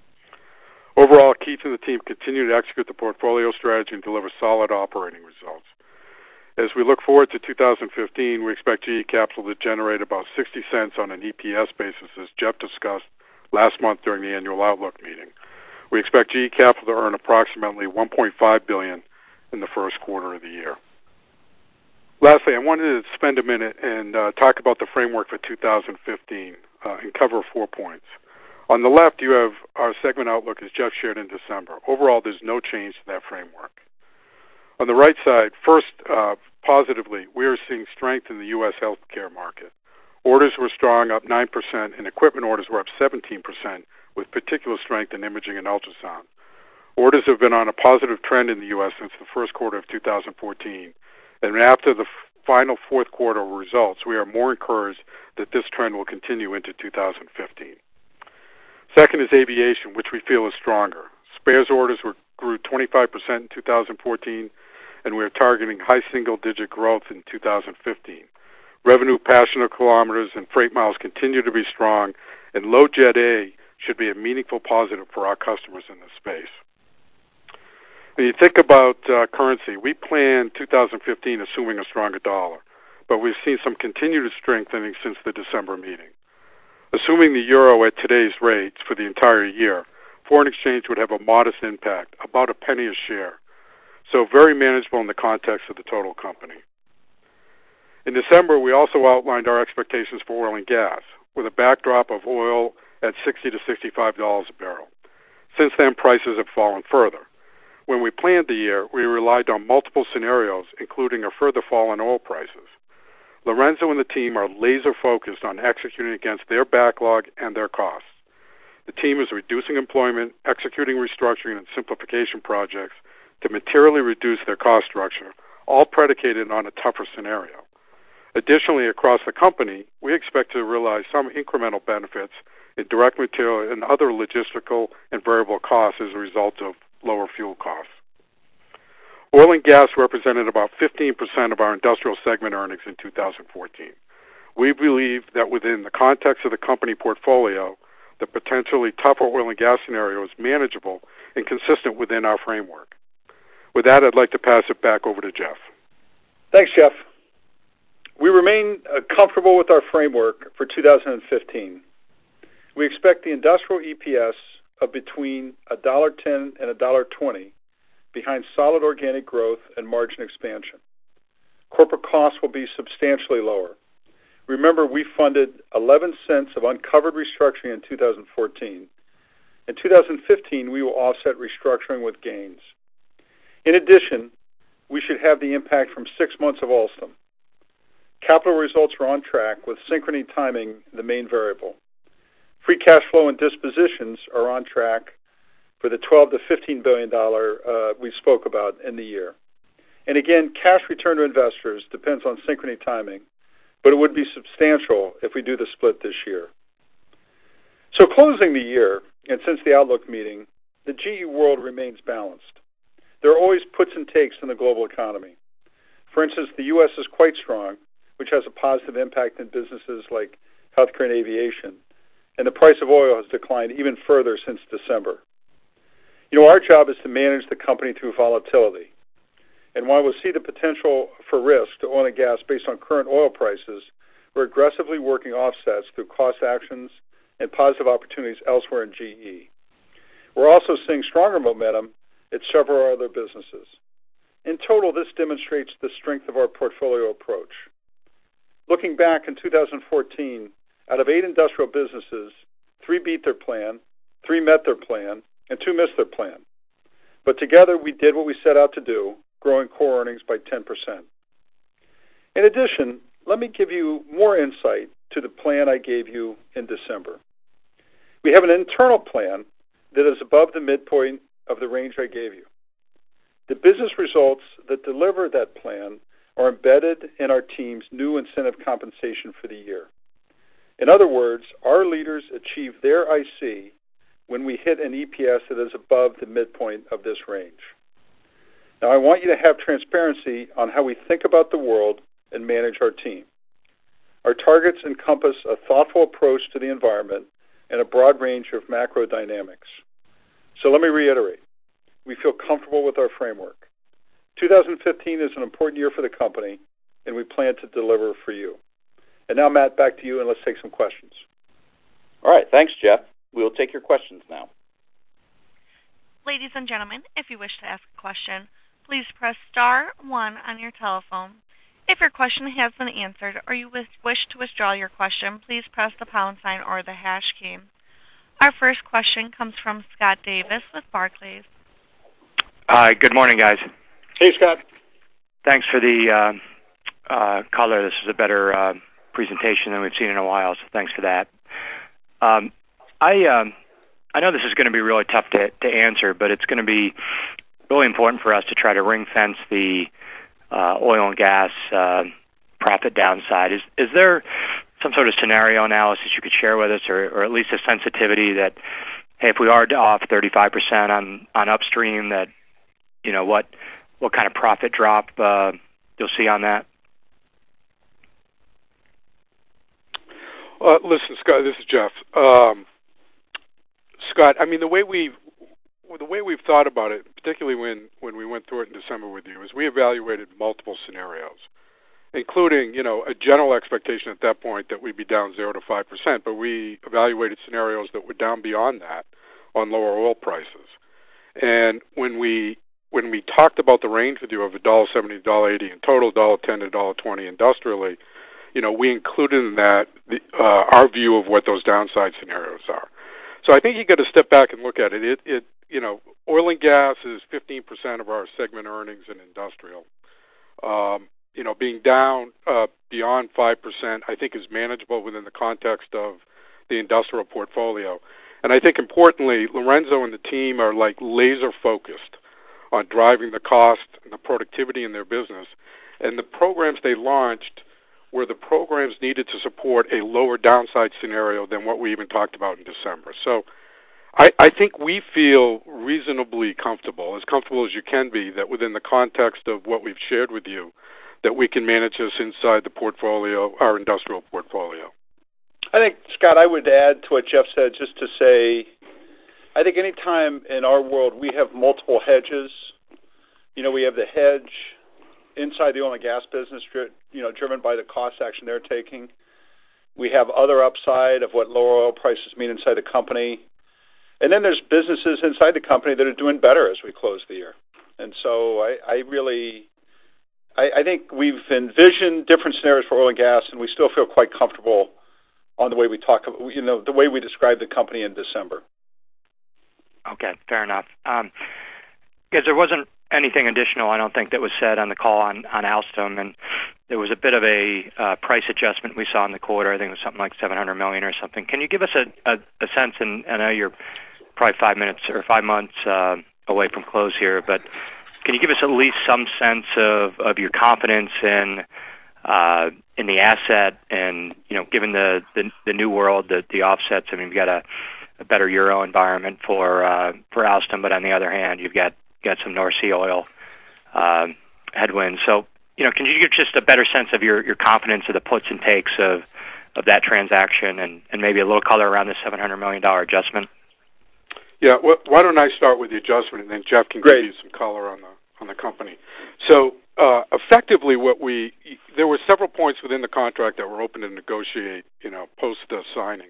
Overall, Keith and the team continue to execute the portfolio strategy and deliver solid operating results. As we look forward to two thousand fifteen, we expect G E Capital to generate about sixty cents on an E P S basis, as Jeff discussed last month during the annual Outlook meeting. We expect G E Capital to earn approximately one point five billion dollars in the first quarter of the year. Lastly, I wanted to spend a minute and uh, talk about the framework for two thousand fifteen uh, and cover four points. On the left, you have our segment outlook as Jeff shared in December. Overall, there's no change to that framework. On the right side, first, uh, positively, we are seeing strength in the U S healthcare market. Orders were strong, up nine percent, and equipment orders were up seventeen percent, with particular strength in imaging and ultrasound. Orders have been on a positive trend in the U S since the first quarter of two thousand fourteen, and after the final fourth quarter results, we are more encouraged that this trend will continue into two thousand fifteen. Second is aviation, which we feel is stronger. Spares orders were, grew twenty-five percent in two thousand fourteen, and we are targeting high single-digit growth in two thousand fifteen. Revenue passenger kilometers and freight miles continue to be strong, and low Jet A should be a meaningful positive for our customers in this space. When you think about uh, currency, we plan two thousand fifteen assuming a stronger dollar, but we've seen some continued strengthening since the December meeting. Assuming the euro at today's rates for the entire year, foreign exchange would have a modest impact, about a penny a share, so very manageable in the context of the total company. In December, we also outlined our expectations for oil and gas, with a backdrop of oil at sixty to sixty-five dollars a barrel. Since then, prices have fallen further. When we planned the year, we relied on multiple scenarios, including a further fall in oil prices. Lorenzo and the team are laser-focused on executing against their backlog and their costs. The team is reducing employment, executing restructuring and simplification projects to materially reduce their cost structure, all predicated on a tougher scenario. Additionally, across the company, we expect to realize some incremental benefits in direct material and other logistical and variable costs as a result of lower fuel costs. Oil and gas represented about fifteen percent of our industrial segment earnings in two thousand fourteen. We believe that within the context of the company portfolio, the potentially tougher oil and gas scenario is manageable and consistent within our framework. With that, I'd like to pass it back over to Jeff. Thanks, Jeff. We remain uh, comfortable with our framework for two thousand fifteen. We expect the industrial E P S of between one dollar ten and one dollar twenty behind solid organic growth and margin expansion. Corporate costs will be substantially lower. Remember, we funded eleven cents of uncovered restructuring in two thousand fourteen. In two thousand fifteen, we will offset restructuring with gains. In addition, we should have the impact from six months of Alstom. Capital results are on track, with Synchrony timing the main variable. Free cash flow and dispositions are on track for the twelve to fifteen billion dollars uh, we spoke about in the year. And again, cash return to investors depends on Synchrony timing, but it would be substantial if we do the split this year. So closing the year, and since the Outlook meeting, the G E world remains balanced. There are always puts and takes in the global economy. For instance, the U S is quite strong, which has a positive impact in businesses like healthcare and aviation, and the price of oil has declined even further since December. You know, our job is to manage the company through volatility. And while we'll see the potential for risk to oil and gas based on current oil prices, we're aggressively working offsets through cost actions and positive opportunities elsewhere in G E. We're also seeing stronger momentum at several other businesses. In total, this demonstrates the strength of our portfolio approach. Looking back in two thousand fourteen, out of eight industrial businesses, three beat their plan, three met their plan, and two missed their plan. But together, we did what we set out to do, growing core earnings by ten percent. In addition, let me give you more insight to the plan I gave you in December. We have an internal plan that is above the midpoint of the range I gave you. The business results that deliver that plan are embedded in our team's new incentive compensation for the year. In other words, our leaders achieve their I C when we hit an E P S that is above the midpoint of this range. Now, I want you to have transparency on how we think about the world and manage our team. Our targets encompass a thoughtful approach to the environment and a broad range of macro dynamics. So let me reiterate. We feel comfortable with our framework. two thousand fifteen is an important year for the company, and we plan to deliver for you. And now, Matt, back to you, and let's take some questions. All right. Thanks, Jeff. We will take your questions now. Ladies and gentlemen, if you wish to ask a question, please press star one on your telephone. If your question has been answered or you wish to withdraw your question, please press the pound sign or the hash key. Our first question comes from Scott Davis with Barclays. Hi, good morning, guys. Hey, Scott. Thanks for the uh, uh, color. This is a better uh, presentation than we've seen in a while, so thanks for that. Um, I um, I know this is going to be really tough to, to answer, but it's going to be really important for us to try to ring fence the uh, oil and gas uh, profit downside. Is is there some sort of scenario analysis you could share with us, or, or at least a sensitivity that, hey, if we are off thirty-five percent on, on upstream, that, you know, what what kind of profit drop uh, you'll see on that? Uh, listen, Scott, this is Jeff. Um, Scott, I mean, the way we've the way we've thought about it, particularly when, when we went through it in December with you, is we evaluated multiple scenarios, including, you know, a general expectation at that point that we'd be down zero to five percent, but we evaluated scenarios that were down beyond that on lower oil prices. And when we when we talked about the range with you of one dollar seventy to one dollar eighty in total, one dollar ten to one dollar twenty industrially, you know, we included in that the, uh, our view of what those downside scenarios are. So I think you got to step back and look at it. It, it you know, oil and gas is fifteen percent of our segment earnings in industrial. Um, you know, being down uh, beyond five percent, I think is manageable within the context of the industrial portfolio. And I think importantly, Lorenzo and the team are like laser focused on driving the cost and the productivity in their business. And the programs they launched were the programs needed to support a lower downside scenario than what we even talked about in December. So I, I think we feel reasonably comfortable, as comfortable as you can be, that within the context of what we've shared with you, that we can manage this inside the portfolio, our industrial portfolio. I think, Scott, I would add to what Jeff said just to say, I think any time in our world we have multiple hedges, You know, we have the hedge inside the oil and gas business, you know, driven by the cost action they're taking. We have other upside of what lower oil prices mean inside the company. And then there's businesses inside the company that are doing better as we close the year. And so I, I really, I, I think we've envisioned different scenarios for oil and gas, and we still feel quite comfortable on the way we talk, you know, the way we described the company in December. Okay, fair enough. Um, because there wasn't anything additional, I don't think, that was said on the call on, on Alstom, and there was a bit of a uh, price adjustment we saw in the quarter. I think it was something like seven hundred million dollars or something. Can you give us a, a, a sense, and I know you're probably five minutes or five months uh, away from close here, but can you give us at least some sense of, of your confidence in uh, in the asset, and, you know, given the, the, the new world, the, the offsets? I mean, we've got a, a better euro environment for uh, for Alstom, but on the other hand, you've got got some North Sea oil uh, headwinds. So, you know, can you give just a better sense of your, your confidence of the puts and takes of, of that transaction, and, and maybe a little color around the seven hundred million dollars adjustment? Yeah, well, why don't I start with the adjustment, and then Jeff can Great. give you some color on the on the company. So, uh, effectively, what we there were several points within the contract that were open to negotiate, you know, post the signing.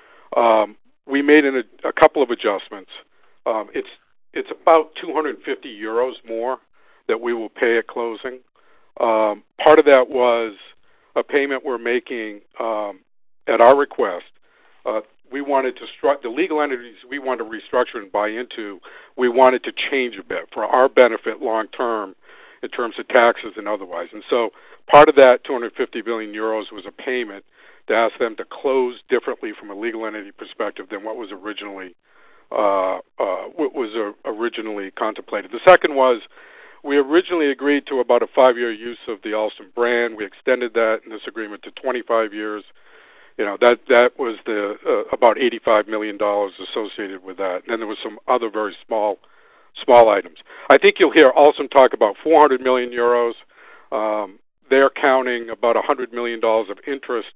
Um, we made an, a couple of adjustments. Um, it's it's about two hundred fifty euros more that we will pay at closing. Um, part of that was a payment we're making um, at our request. Uh, we wanted to stru- the legal entities we wanted to restructure and buy into, we wanted to change a bit for our benefit long term in terms of taxes and otherwise. And so part of that two hundred fifty billion euros was a payment to ask them to close differently from a legal entity perspective than what was originally uh, uh, what was uh, originally contemplated. The second was we originally agreed to about a five-year use of the Alstom brand. We extended that in this agreement to twenty-five years. You know, that that was the uh, about eighty-five million dollars associated with that. And then there was some other very small small items. I think you'll hear Alstom talk about four hundred million euros. Um, they're counting about one hundred million dollars of interest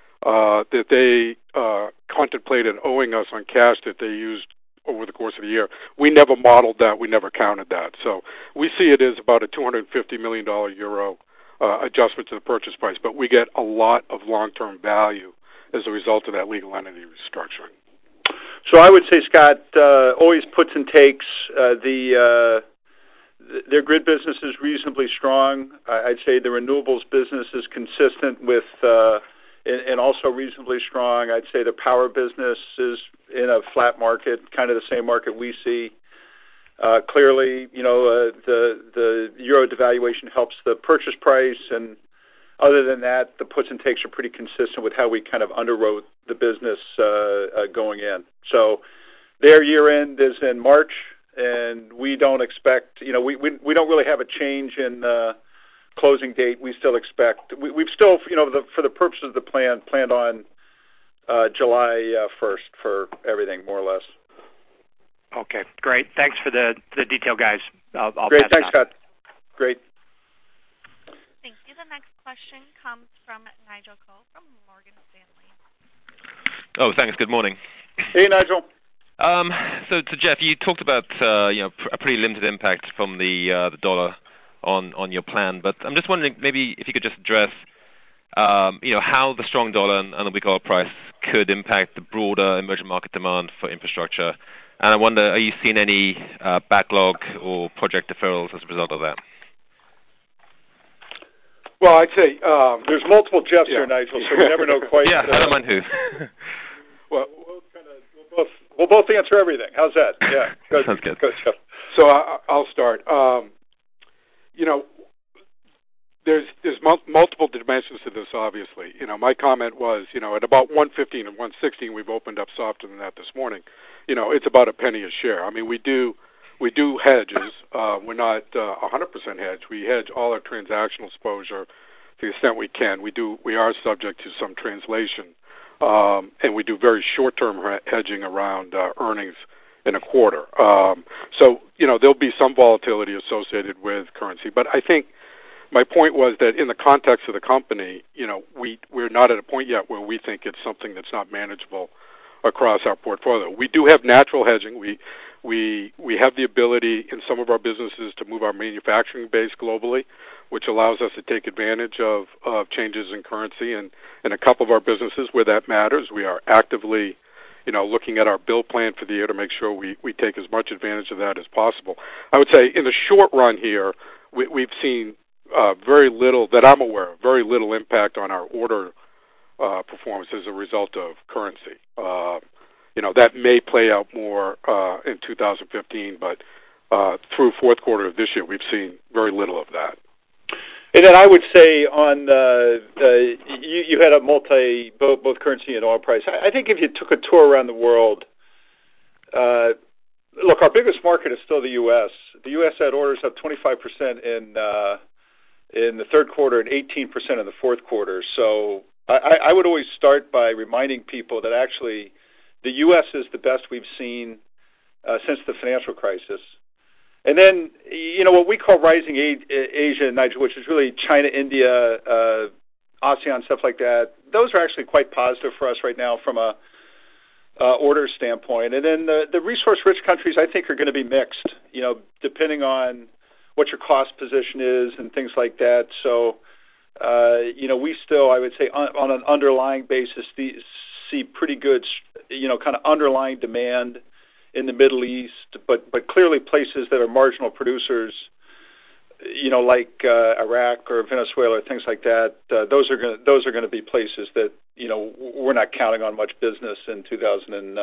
uh, that they uh, contemplated owing us on cash that they used over the course of the year. We never modeled that. We never counted that. So we see it as about a two hundred fifty million dollars euro uh, adjustment to the purchase price, but we get a lot of long-term value as a result of that legal entity restructuring. So I would say, Scott, uh, always puts and takes. Uh, the uh, th- their grid business is reasonably strong. I- I'd say the renewables business is consistent with uh, and, and also reasonably strong. I'd say the power business is in a flat market, kind of the same market we see. Uh, clearly, you know, uh, the the euro devaluation helps the purchase price, and other than that, the puts and takes are pretty consistent with how we kind of underwrote the business uh, uh, going in. So their year end is in March, and we don't expect, you know, we we, we don't really have a change in uh, closing date. We still expect, we, we've still, you know, the, for the purposes of the plan, planned on uh, July uh, first for everything, more or less. Okay, great. Thanks for the, the detail, guys. I'll, I'll Great, pass thanks, it on. Scott. Great. Thank you. The next question comes from Nigel Coe from Morgan Stanley. Oh, thanks. Good morning. Hey, Nigel. Um, so, so, Jeff, you talked about uh, you know pr- a pretty limited impact from the uh, the dollar on, on your plan, but I'm just wondering maybe if you could just address um, you know how the strong dollar and, and the weak oil price could impact the broader emerging market demand for infrastructure. And I wonder, are you seeing any uh, backlog or project deferrals as a result of that? Well, I'd say um, there's multiple Jeffs yeah. here, Nigel, so we never know quite. yeah, uh, I don't mind who. well, we'll, kind of, we'll, both, we'll both answer everything. How's that? Yeah, go, sounds good. Go, Jeff. So I, I'll start. Um, you know, there's there's mul- multiple dimensions to this. Obviously, you know, my comment was, you know, at about one fifteen and one sixteen, we've opened up softer than that this morning. You know, it's about a penny a share. I mean, we do we do hedges. Uh, we're not uh, one hundred percent hedged. We hedge all our transactional exposure to the extent we can. We do we are subject to some translation, um, and we do very short-term he- hedging around uh, earnings in a quarter. Um, so, you know, there'll be some volatility associated with currency, but I think my point was that in the context of the company, you know, we, we're not at a point yet where we think it's something that's not manageable across our portfolio. We do have natural hedging. We We we have the ability in some of our businesses to move our manufacturing base globally, which allows us to take advantage of, of changes in currency. And in a couple of our businesses where that matters, we are actively, you know, looking at our bill plan for the year to make sure we, we take as much advantage of that as possible. I would say in the short run here, we, we've seen uh, very little, that I'm aware of, very little impact on our order uh, performance as a result of currency. Uh, you know, that may play out more uh, in two thousand fifteen, but uh, through fourth quarter of this year, we've seen very little of that. And then I would say on uh, uh, you, you had a multi both, both currency and oil price. I, I think if you took a tour around the world, uh, look, our biggest market is still the U S. The U S had orders up twenty-five percent in uh, in the third quarter and eighteen percent in the fourth quarter. So I, I would always start by reminding people that actually the U S is the best we've seen uh, since the financial crisis. And then, you know, what we call rising Asia, Nigel, which is really China, India, uh, ASEAN, stuff like that, those are actually quite positive for us right now from a uh, order standpoint. And then the, the resource-rich countries, I think, are going to be mixed, you know, depending on what your cost position is and things like that. So, uh, you know, we still, I would say, on, on an underlying basis, the, see pretty good, you know, kind of underlying demand in the Middle East, but but clearly places that are marginal producers, you know, like uh, Iraq or Venezuela, things like that. Uh, those are going those are going to be places that, you know, we're not counting on much business in two thousand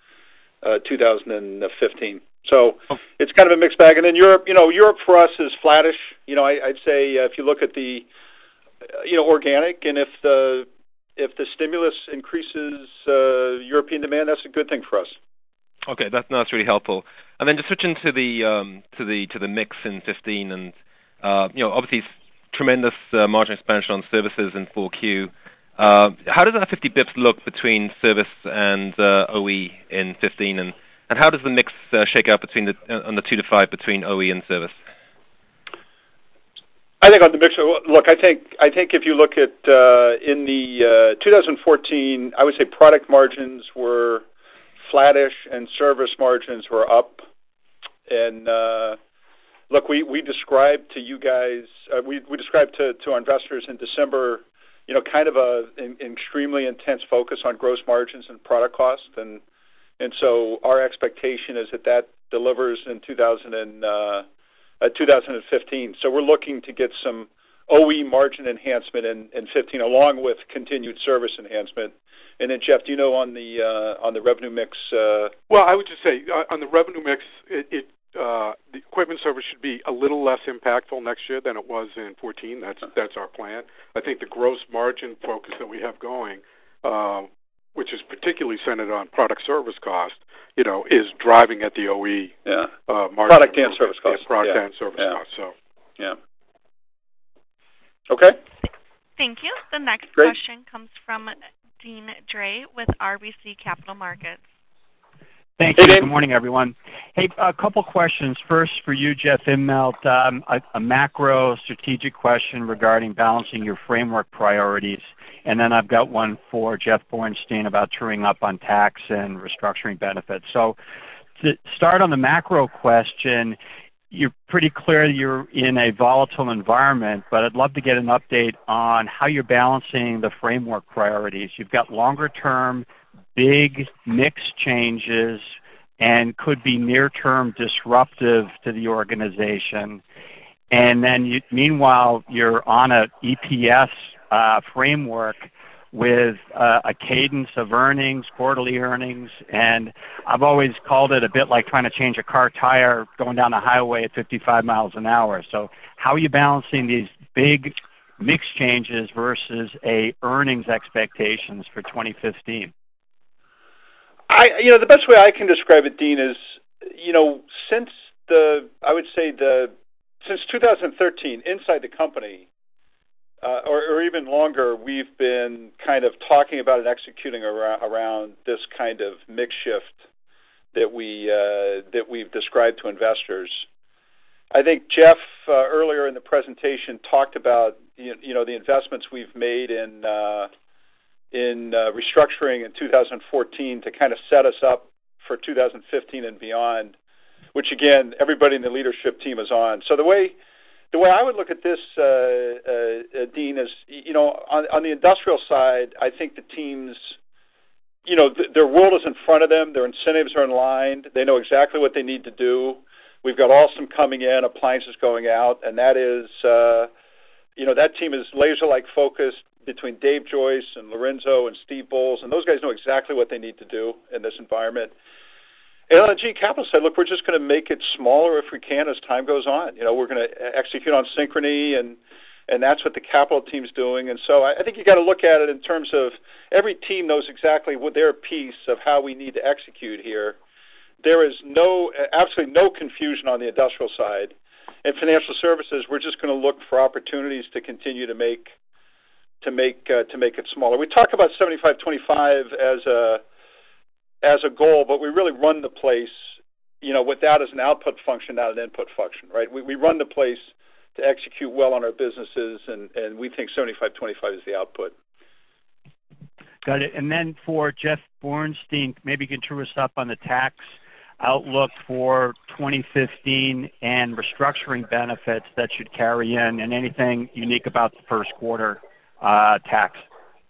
fifteen. So it's kind of a mixed bag. And then Europe, you know, Europe for us is flattish. You know, I, I'd say uh, if you look at the, uh, you know, organic, and if the if the stimulus increases uh, European demand, that's a good thing for us. Okay, that, no, that's really helpful. And then just switching to the um, to the to the mix in fifteen, and uh, you know, obviously tremendous uh, margin expansion on services in four Q. Uh, how does that fifty bips look between service and uh, O E in fifteen, and, and how does the mix uh, shake out between the uh, on the two to five between O E and service? I think on the mix, look, I think I think if you look at uh, in the uh, two thousand fourteen, I would say product margins were flattish and service margins were up. And uh, look, we, we described to you guys, uh, we, we described to, to our investors in December, you know, kind of a an extremely intense focus on gross margins and product cost. And and so our expectation is that that delivers in two thousand and, uh, uh, two thousand fifteen. So we're looking to get some O E margin enhancement in, in fifteen, along with continued service enhancement. And then, Jeff, do you know on the uh, on the revenue mix? Uh... Well, I would just say uh, on the revenue mix, it, it uh, the equipment service should be a little less impactful next year than it was in fourteen. That's that's our plan. I think the gross margin focus that we have going, uh, which is particularly centered on product service cost, you know, is driving at the O E yeah. uh, margin. Product and service cost. Yeah, product yeah. and service yeah. cost. So. Yeah. Okay. Thank you. The next Great. question comes from Deane Dray with R B C Capital Markets. Thank you. Good morning, everyone. Hey, a couple questions. First, for you, Jeff Immelt, um, a, a macro strategic question regarding balancing your framework priorities. And then I've got one for Jeff Bornstein about truing up on tax and restructuring benefits. So to start on the macro question, you're pretty clear you're in a volatile environment, but I'd love to get an update on how you're balancing the framework priorities. You've got longer-term, big mix changes and could be near-term disruptive to the organization. And then, you, meanwhile, you're on a E P S uh, framework with uh, a cadence of earnings, quarterly earnings, and I've always called it a bit like trying to change a car tire going down the highway at fifty-five miles an hour. So how are you balancing these big mix changes versus a earnings expectations for twenty fifteen? I, you know, the best way I can describe it, Dean, is, you know, since the, I would say the, since two thousand thirteen, inside the company, Uh, or, or even longer, we've been kind of talking about and executing around, around this kind of mix shift that we uh, that we've described to investors. I think Jeff uh, earlier in the presentation talked about you, you know the investments we've made in uh, in uh, restructuring in two thousand fourteen to kind of set us up for two thousand fifteen and beyond which again, everybody in the leadership team is on. So the way the way I would look at this, uh, uh, Dean, is, you know, on, on the industrial side, I think the teams, you know, th- their world is in front of them. Their incentives are in line. They know exactly what they need to do. We've got Alstom coming in, appliances going out, and that is, uh, you know, that team is laser-like focused between Dave Joyce and Lorenzo and Steve Bowles, and those guys know exactly what they need to do in this environment. And on the G E Capital side, look, we're just going to make it smaller if we can as time goes on. You know, we're going to execute on Synchrony, and and that's what the capital team's doing. And so I, I think you got to look at it in terms of every team knows exactly what their piece of how we need to execute here. There is no, absolutely no confusion on the industrial side. In financial services, we're just going to look for opportunities to continue to make to make uh, to make it smaller. We talk about seventy-five twenty-five as a as a goal, but we really run the place, you know, with that as an output function, not an input function, right? We we run the place to execute well on our businesses, and, and we think seventy-five twenty-five is the output. Got it. And then for Jeff Bornstein, maybe you can true us up on the tax outlook for twenty fifteen and restructuring benefits that should carry in, and anything unique about the first quarter uh, tax.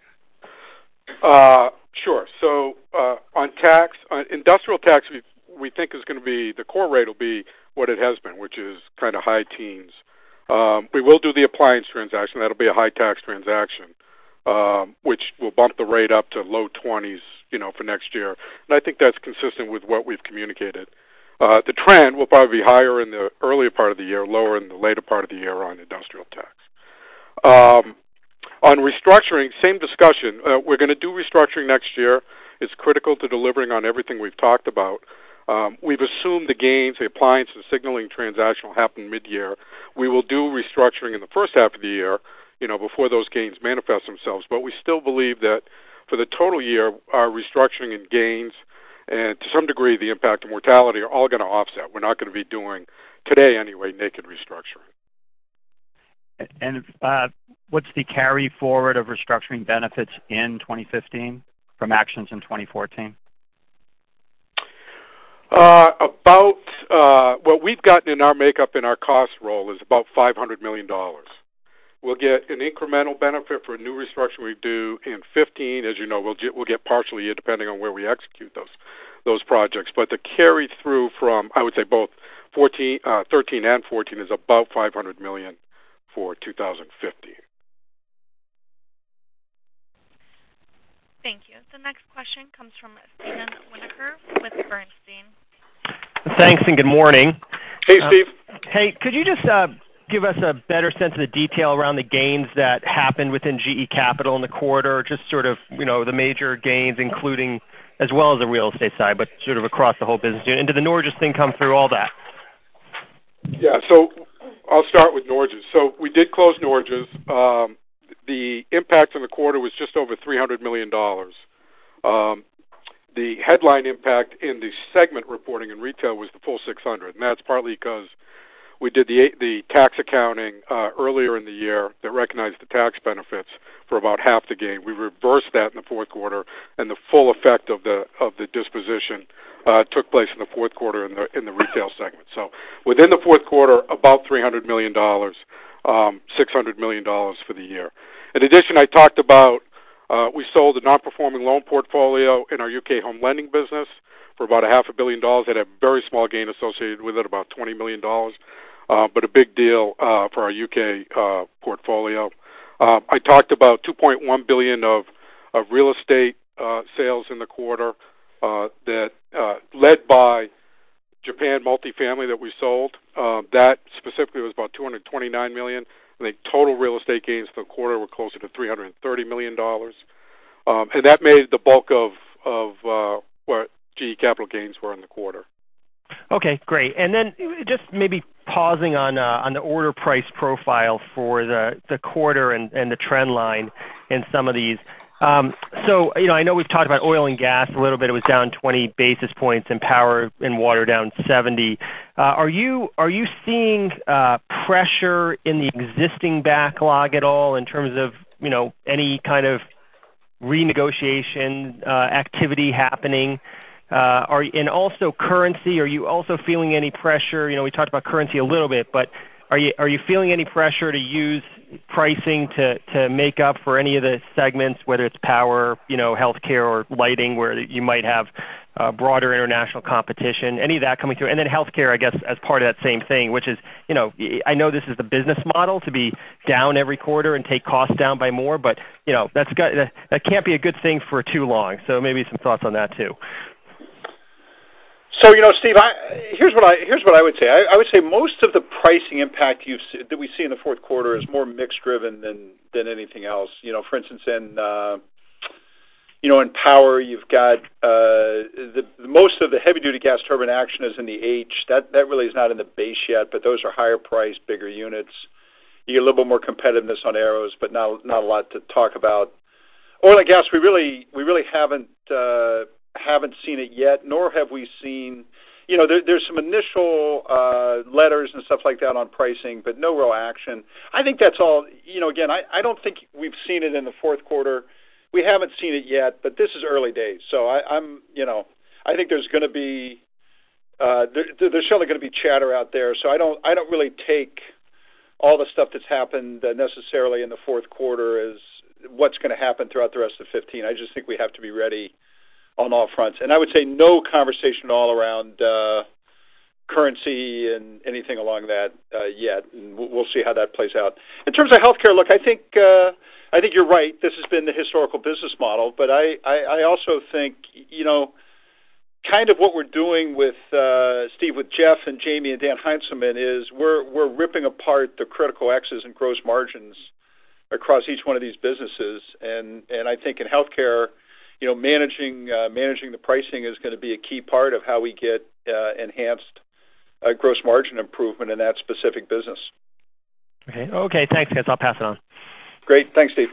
Uh, sure. So uh, on tax, on industrial tax, we, we think is going to be, the core rate will be what it has been, which is kind of high teens. Um, we will do the appliance transaction. That'll be a high tax transaction, um, which will bump the rate up to low twenties, you know, for next year. And I think that's consistent with what we've communicated. Uh, the trend will probably be higher in the earlier part of the year, lower in the later part of the year on industrial tax. Um, On restructuring, same discussion. Uh, we're going to do restructuring next year. It's critical to delivering on everything we've talked about. Um, we've assumed the gains, the appliance and signaling transaction will happen mid-year. We will do restructuring in the first half of the year, you know, before those gains manifest themselves. But we still believe that for the total year, our restructuring and gains, and to some degree the impact of mortality, are all going to offset. We're not going to be doing, today anyway, naked restructuring. And uh, what's the carry forward of restructuring benefits in twenty fifteen from actions in twenty fourteen? Uh, about uh, what we've gotten in our makeup in our cost roll is about five hundred million dollars. We'll get an incremental benefit for a new restructuring we do in fifteen. As you know, we'll get, we'll get partially depending on where we execute those those projects. But the carry through from, I would say, both fourteen, uh, thirteen and fourteen is about five hundred million dollars for two thousand fifteen. Thank you. The next question comes from Steven Winokur with Bernstein. Thanks and good morning. Hey, Steve. Uh, hey, could you just uh, give us a better sense of the detail around the gains that happened within G E Capital in the quarter, just sort of, you know, the major gains, including as well as the real estate side, but sort of across the whole business unit? And did the Norges thing come through all that? Yeah, so I'll start with Norges. So we did close Norges. Um, the impact on the quarter was just over three hundred million dollars. Um, the headline impact in the segment reporting in retail was the full six hundred, and that's partly because we did the the tax accounting uh, earlier in the year that recognized the tax benefits for about half the gain. We reversed that in the fourth quarter, and the full effect of the of the disposition uh, took place in the fourth quarter in the in the retail segment. So within the fourth quarter, about three hundred million dollars, um, six hundred million dollars for the year. In addition, I talked about uh, we sold a non-performing loan portfolio in our U K home lending business for about a half a billion dollars. It had a very small gain associated with it, about twenty million dollars, uh, but a big deal uh, for our U K uh, portfolio. Uh, I talked about two point one billion dollars of, of real estate uh, sales in the quarter uh, that uh, led by Japan multifamily that we sold. Uh, that specifically was about two hundred twenty-nine million dollars. I think total real estate gains for the quarter were closer to three hundred thirty million dollars. Um, and that made the bulk of, of uh, what G E Capital gains were in the quarter. Okay, great. And then just maybe pausing on uh, on the order price profile for the, the quarter and, and the trend line in some of these. Um, so, you know, I know we've talked about oil and gas a little bit. It was down twenty basis points, and power and water down seventy. Uh, are you are you seeing uh, pressure in the existing backlog at all in terms of, you know, any kind of renegotiation uh, activity happening Uh, are and also currency. Are you also feeling any pressure? You know, we talked about currency a little bit, but are you are you feeling any pressure to use pricing to to make up for any of the segments, whether it's power, you know, healthcare or lighting, where you might have uh, broader international competition? Any of that coming through? And then healthcare, I guess, as part of that same thing, which is, you know, I know this is the business model to be down every quarter and take costs down by more, but you know, that's got that, that can't be a good thing for too long. So maybe some thoughts on that too. So, you know, Steve, I, here's what I here's what I would say. I, I would say most of the pricing impact you've, that we see in the fourth quarter is more mix-driven than than anything else. You know, for instance, in uh, you know, in power, you've got uh, the most of the heavy-duty gas turbine action is in the H. That that really is not in the base yet, but those are higher priced, bigger units. You get a little bit more competitiveness on arrows, but not not a lot to talk about. Oil and gas, we really we really haven't. Uh, haven't seen it yet, nor have we seen, you know, there, there's some initial uh, letters and stuff like that on pricing, but no real action. I think that's all, you know, again, I, I don't think we've seen it in the fourth quarter. We haven't seen it yet, but this is early days. So I, I'm, you know, I think there's going to be, uh, there, there's certainly going to be chatter out there. So I don't, I don't really take all the stuff that's happened uh, necessarily in the fourth quarter as what's going to happen throughout the rest of fifteen. I just think we have to be ready on all fronts. And I would say no conversation at all around uh, currency and anything along that uh, yet. And we'll see how that plays out. In terms of healthcare, look, I think uh, I think you're right. This has been the historical business model. But I, I, I also think, you know, kind of what we're doing with, uh, Steve, with Jeff and Jamie and Dan Heinzelman is we're, we're ripping apart the critical X's and gross margins across each one of these businesses. And, and I think in healthcare, you know, managing uh, managing the pricing is going to be a key part of how we get uh, enhanced uh, gross margin improvement in that specific business. Okay. Okay. Thanks, guys. I'll pass it on. Great. Thanks, Steve.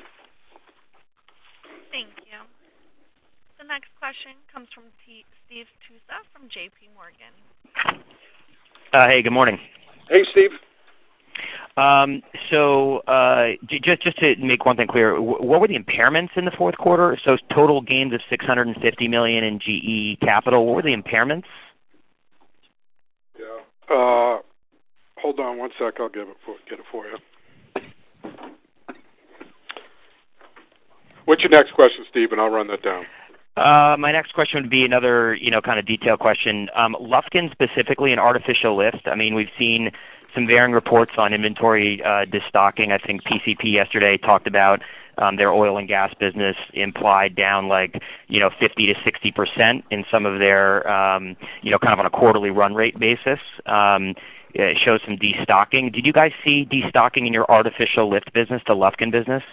Thank you. The next question comes from T- Steve Tusa from J P Morgan. Uh, hey, good morning. Hey, Steve. Um, so uh, j- just just to make one thing clear, w- what were the impairments in the fourth quarter? So total gains of six hundred fifty million dollars in G E Capital. What were the impairments? Yeah. Uh, hold on one sec. I'll give it for, get it for you. What's your next question, Steve? And I'll run that down. Uh, my next question would be another, you know, kind of detailed question. Um, Lufkin specifically and artificial lift. I mean, we've seen some varying reports on inventory uh, destocking. I think P C P yesterday talked about um, their oil and gas business implied down like, you know, fifty to sixty percent in some of their, um, you know, kind of on a quarterly run rate basis. Um, it shows some destocking. Did you guys see destocking in your artificial lift business, the Lufkin business?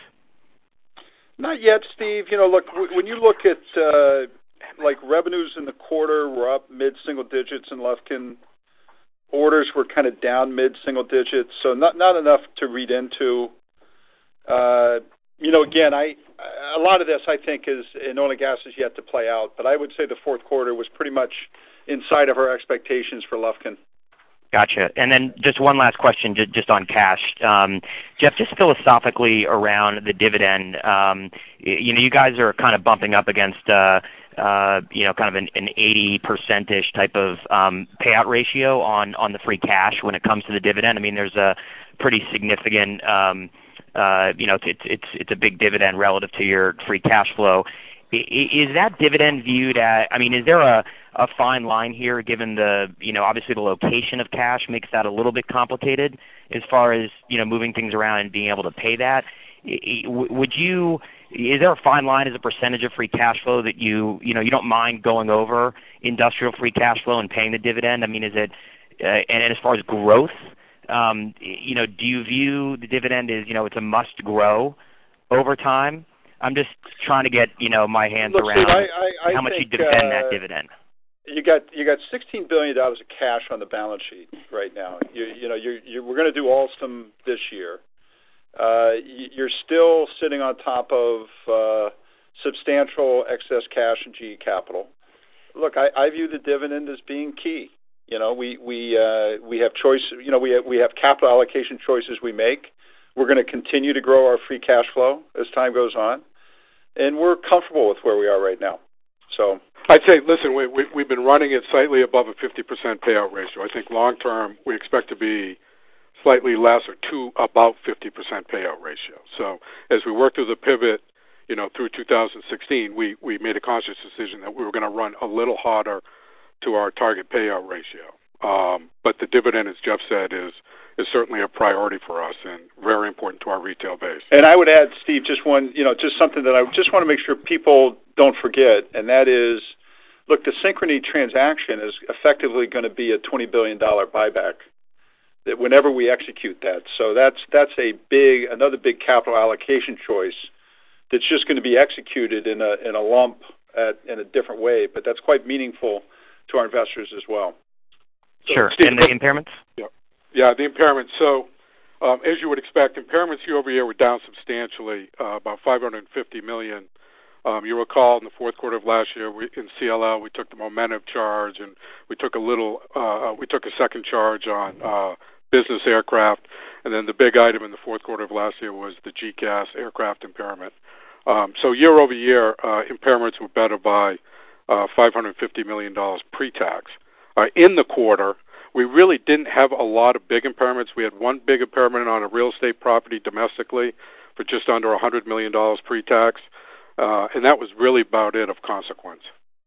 Not yet, Steve. You know, look, w- when you look at uh, like revenues in the quarter were up mid-single digits in Lufkin. Orders were kind of down mid-single digits, so not not enough to read into. Uh, you know, again, I a lot of this I think is in oil and gas is yet to play out, but I would say the fourth quarter was pretty much inside of our expectations for Lufkin. Gotcha. And then just one last question, just on cash. Um, Jeff, just philosophically around the dividend, um, you know, you guys are kind of bumping up against, uh, uh, you know, kind of an, an eighty percent-ish type of um, payout ratio on, on the free cash when it comes to the dividend. I mean, there's a pretty significant, um, uh, you know, it's, it's, it's a big dividend relative to your free cash flow. Is that dividend viewed at, I mean, is there a, a fine line here given the, you know, obviously the location of cash makes that a little bit complicated as far as, you know, moving things around and being able to pay that? Would you, is there a fine line as a percentage of free cash flow that you, you know, you don't mind going over industrial free cash flow and paying the dividend? I mean, is it, uh, and, and as far as growth, um, you know, do you view the dividend as, you know, it's a must grow over time? I'm just trying to get, you know, my hands Look, around Steve, I, I, I how much think, you defend uh, that dividend. You got you got sixteen billion dollars of cash on the balance sheet right now. You, you know, you're, you're, we're going to do Alstom this year. Uh, you're still sitting on top of uh, substantial excess cash in G E Capital. Look, I, I view the dividend as being key. You know, we we uh, we have choice. You know, we have, we have capital allocation choices we make. We're going to continue to grow our free cash flow as time goes on, and we're comfortable with where we are right now. So I'd say, listen, we, we, we've been running it slightly above a fifty percent payout ratio. I think long term we expect to be slightly less or to about fifty percent payout ratio. So as we work through the pivot, you know, through two thousand sixteen, we, we made a conscious decision that we were going to run a little harder to our target payout ratio. Um, but the dividend, as Jeff said, is is certainly a priority for us and very important to our retail base. And I would add, Steve, just one, you know, just something that I just want to make sure people don't forget, and that is, look, the Synchrony transaction is effectively going to be a twenty billion dollars buyback that whenever we execute that. So that's that's a big, another big capital allocation choice that's just going to be executed in a in a lump at, in a different way, but that's quite meaningful to our investors as well. So, sure. Steve, and the impairments? Yeah, yeah, the impairments. So um, as you would expect, impairments year over year were down substantially, uh, about five hundred fifty million dollars. Um, you recall in the fourth quarter of last year, we, in C L L, we took the Momentum charge, and we took a little, uh, we took a second charge on uh, business aircraft, and then the big item in the fourth quarter of last year was the G C A S aircraft impairment. Um, so year over year, uh, impairments were better by uh, five hundred fifty million dollars pre-tax. Uh, in the quarter, we really didn't have a lot of big impairments. We had one big impairment on a real estate property domestically for just under one hundred million dollars pre-tax. Uh, and that was really about it of consequence.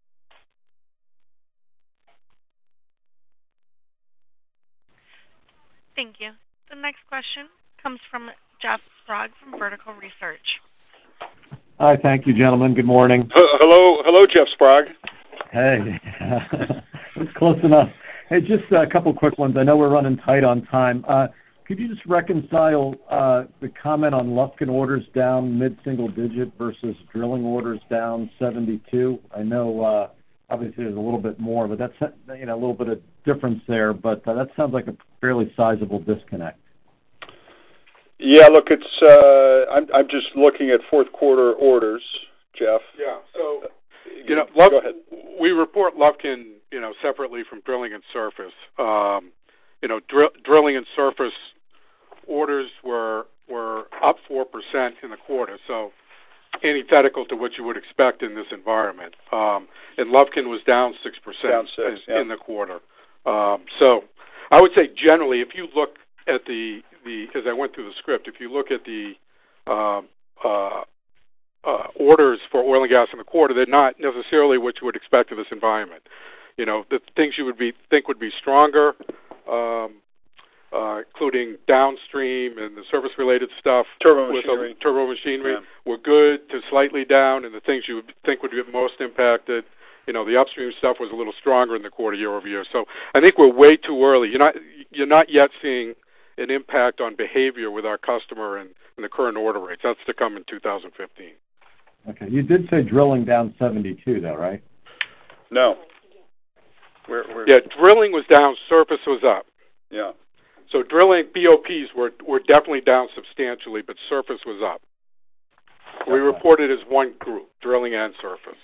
Thank you. The next question comes from Jeff Sprague from Vertical Research. Hi, thank you, gentlemen. Good morning. H- hello, hello, Jeff Sprague. Hey, it's close enough. Hey, just a couple quick ones. I know we're running tight on time. Uh, Could you just reconcile uh, the comment on Lufkin orders down mid-single digit versus drilling orders down seventy-two? I know uh, obviously there's a little bit more, but that's, you know, a little bit of difference there, but uh, that sounds like a fairly sizable disconnect. Yeah, look, it's uh, I'm I'm just looking at fourth quarter orders, Jeff. Yeah, so uh, you know, Luf- go ahead. We report Lufkin, you know, separately from drilling and surface. Um, you know, dr- drilling and surface orders were were up four percent in the quarter, so antithetical to what you would expect in this environment. Um, and Lufkin was down six percent down six, in, yeah. in the quarter. Um, so I would say generally, if you look at the, the as I went through the script, if you look at the um, uh, uh, orders for oil and gas in the quarter, they're not necessarily what you would expect in this environment. You know, the things you would be think would be stronger, um, uh, including downstream and the service-related stuff. Turbo with machinery. A, turbo machinery Yeah. were good to slightly down, and the things you would think would be most impacted, you know, the upstream stuff was a little stronger in the quarter year over year. So I think we're way too early. You're not you're not yet seeing an impact on behavior with our customer and, and the current order rates. That's to come in two thousand fifteen. Okay. You did say drilling down seventy-two, though, right? No. We're, we're, Yeah, drilling was down, surface was up. Yeah. So drilling B O Ps were were definitely down substantially, but surface was up. We reported as one group, drilling and surface.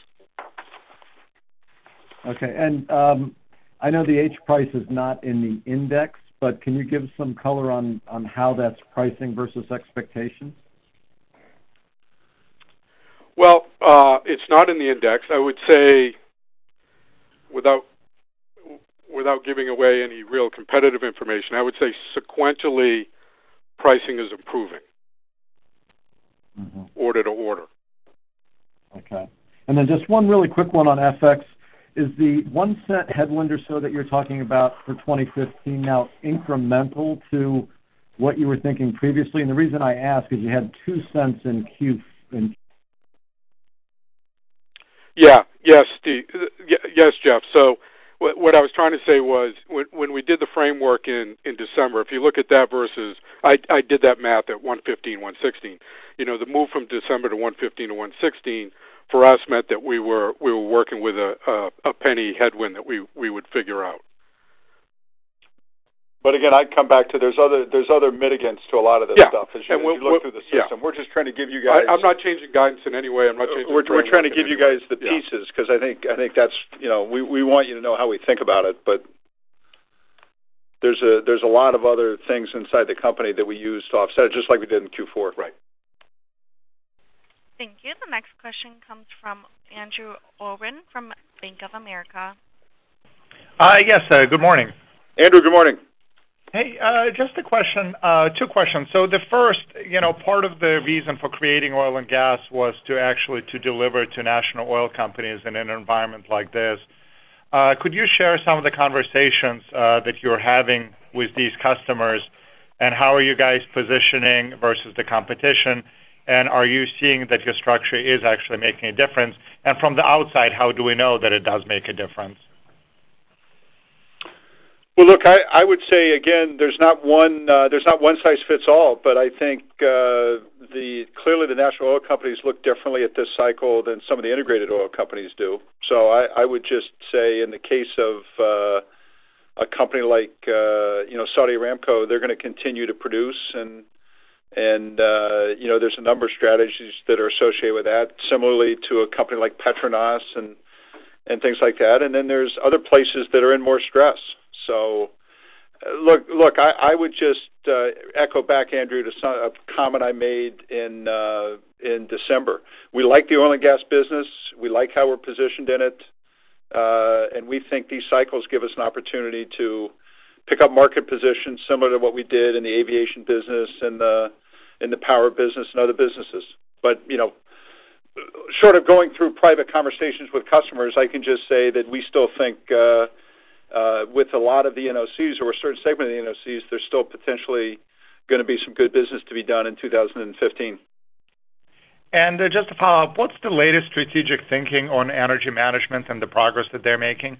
Okay. And um, I know the H price is not in the index, but can you give some color on, on how that's pricing versus expectations? Well, uh, it's not in the index. I would say, without without giving away any real competitive information, I would say sequentially pricing is improving, mm-hmm. order to order. Okay. And then just one really quick one on F X. Is the one cent headwind or so that you're talking about for twenty fifteen now incremental to what you were thinking previously? And the reason I ask is you had two cents in Q. In Yeah. Yes, Steve. Yes, Jeff. So what, what I was trying to say was when, when we did the framework in, in December, if you look at that versus, I, I did that math at one fifteen, one sixteen. You know, the move from December to one fifteen to one sixteen for us meant that we were we were working with a, a, a penny headwind that we, we would figure out. But again, I'd come back to there's other there's other mitigants to a lot of this yeah. stuff as you, and we'll, as you look we'll, through the system. Yeah. We're just trying to give you guys. I, I'm not changing guidance in any way. I'm not changing. We're, we're trying to give you way. guys the yeah. pieces because I think I think that's you know we, we want you to know how we think about it, but there's a there's a lot of other things inside the company that we use to offset it, just like we did in Q four. Right. Thank you. The next question comes from Andrew Obin from Bank of America. Uh, yes, uh, good morning. Andrew, good morning. Hey, uh, just a question, uh, two questions. So the first, you know, part of the reason for creating oil and gas was to actually to deliver to national oil companies in an environment like this. Uh, could you share some of the conversations uh, that you're having with these customers, and how are you guys positioning versus the competition? And are you seeing that your structure is actually making a difference? And from the outside, how do we know that it does make a difference? Well, look, I, I would say again, there's not one uh, there's not one size fits all, but I think uh, the clearly the national oil companies look differently at this cycle than some of the integrated oil companies do. So I, I would just say, in the case of uh, a company like uh, you know Saudi Aramco, they're going to continue to produce, and and uh, you know there's a number of strategies that are associated with that. Similarly to a company like Petronas and and things like that. And then there's other places that are in more stress. So, uh, look, look, I, I would just uh, echo back, Andrew, to some, a comment I made in uh, in December. We like the oil and gas business. We like how we're positioned in it, uh, and we think these cycles give us an opportunity to pick up market positions similar to what we did in the aviation business and the in the power business and other businesses. But you know. Short of going through private conversations with customers, I can just say that we still think uh, uh, with a lot of the N O Cs or a certain segment of the N O Cs, there's still potentially going to be some good business to be done in two thousand fifteen. And uh, just to follow up, what's the latest strategic thinking on energy management and the progress that they're making?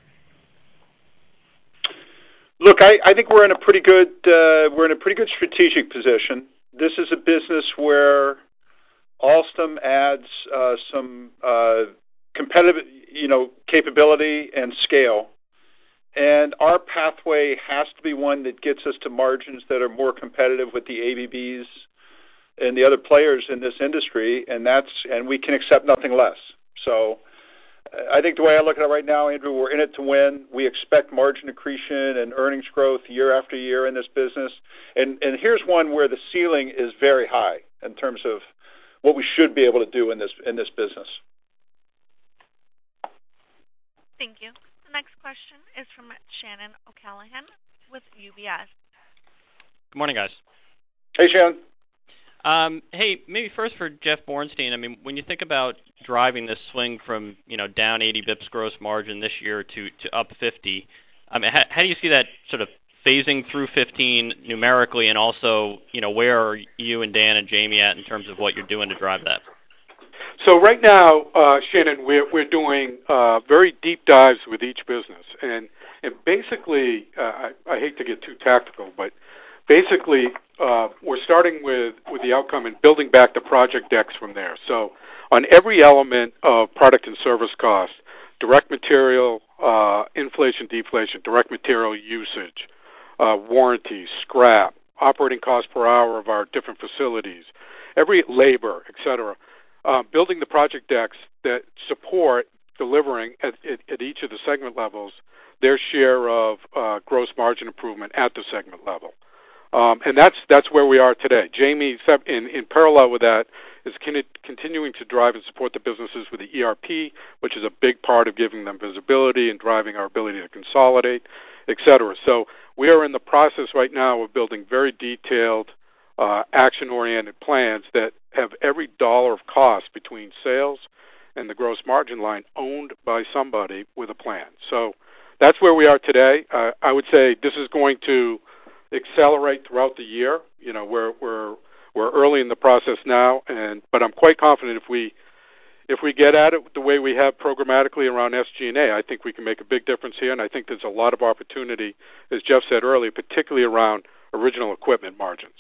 Look, I, I think we're in a pretty good uh, we're in a pretty good strategic position. This is a business where Alstom adds uh, some uh, competitive, you know, capability and scale, and our pathway has to be one that gets us to margins that are more competitive with the A B Bs and the other players in this industry, and that's and we can accept nothing less. So, I think the way I look at it right now, Andrew, we're in it to win. We expect margin accretion and earnings growth year after year in this business, and and here's one where the ceiling is very high in terms of what we should be able to do in this in this business. Thank you. The next question is from Shannon O'Callaghan with U B S. Good morning, guys. Hey, Shannon. Um, hey, maybe first for Jeff Bornstein. I mean, when you think about driving this swing from you know down eighty bips gross margin this year to to up fifty, I mean, how, how do you see that sort of phasing through fifteen numerically, and also, you know, where are you and Dan and Jamie at in terms of what you're doing to drive that? So right now, uh, Shannon, we're we're doing uh, very deep dives with each business, and and basically, uh, I, I hate to get too tactical, but basically, uh, we're starting with with the outcome and building back the project decks from there. So on every element of product and service cost, direct material, uh, inflation, deflation, direct material usage, Uh, warranty, scrap, operating cost per hour of our different facilities, every labor, et cetera, uh, building the project decks that support delivering at, at, at each of the segment levels their share of uh, gross margin improvement at the segment level. Um, and that's that's where we are today. Jamie, in, in parallel with that, is con- continuing to drive and support the businesses with the E R P, which is a big part of giving them visibility and driving our ability to consolidate, et cetera. So we are in the process right now of building very detailed, uh, action-oriented plans that have every dollar of cost between sales and the gross margin line owned by somebody with a plan. So that's where we are today. Uh, I would say this is going to accelerate throughout the year. You know, we're we're we're early in the process now, and but I'm quite confident if we if we get at it the way we have programmatically around S G and A, I think we can make a big difference here, and I think there's a lot of opportunity, as Jeff said earlier, particularly around original equipment margins.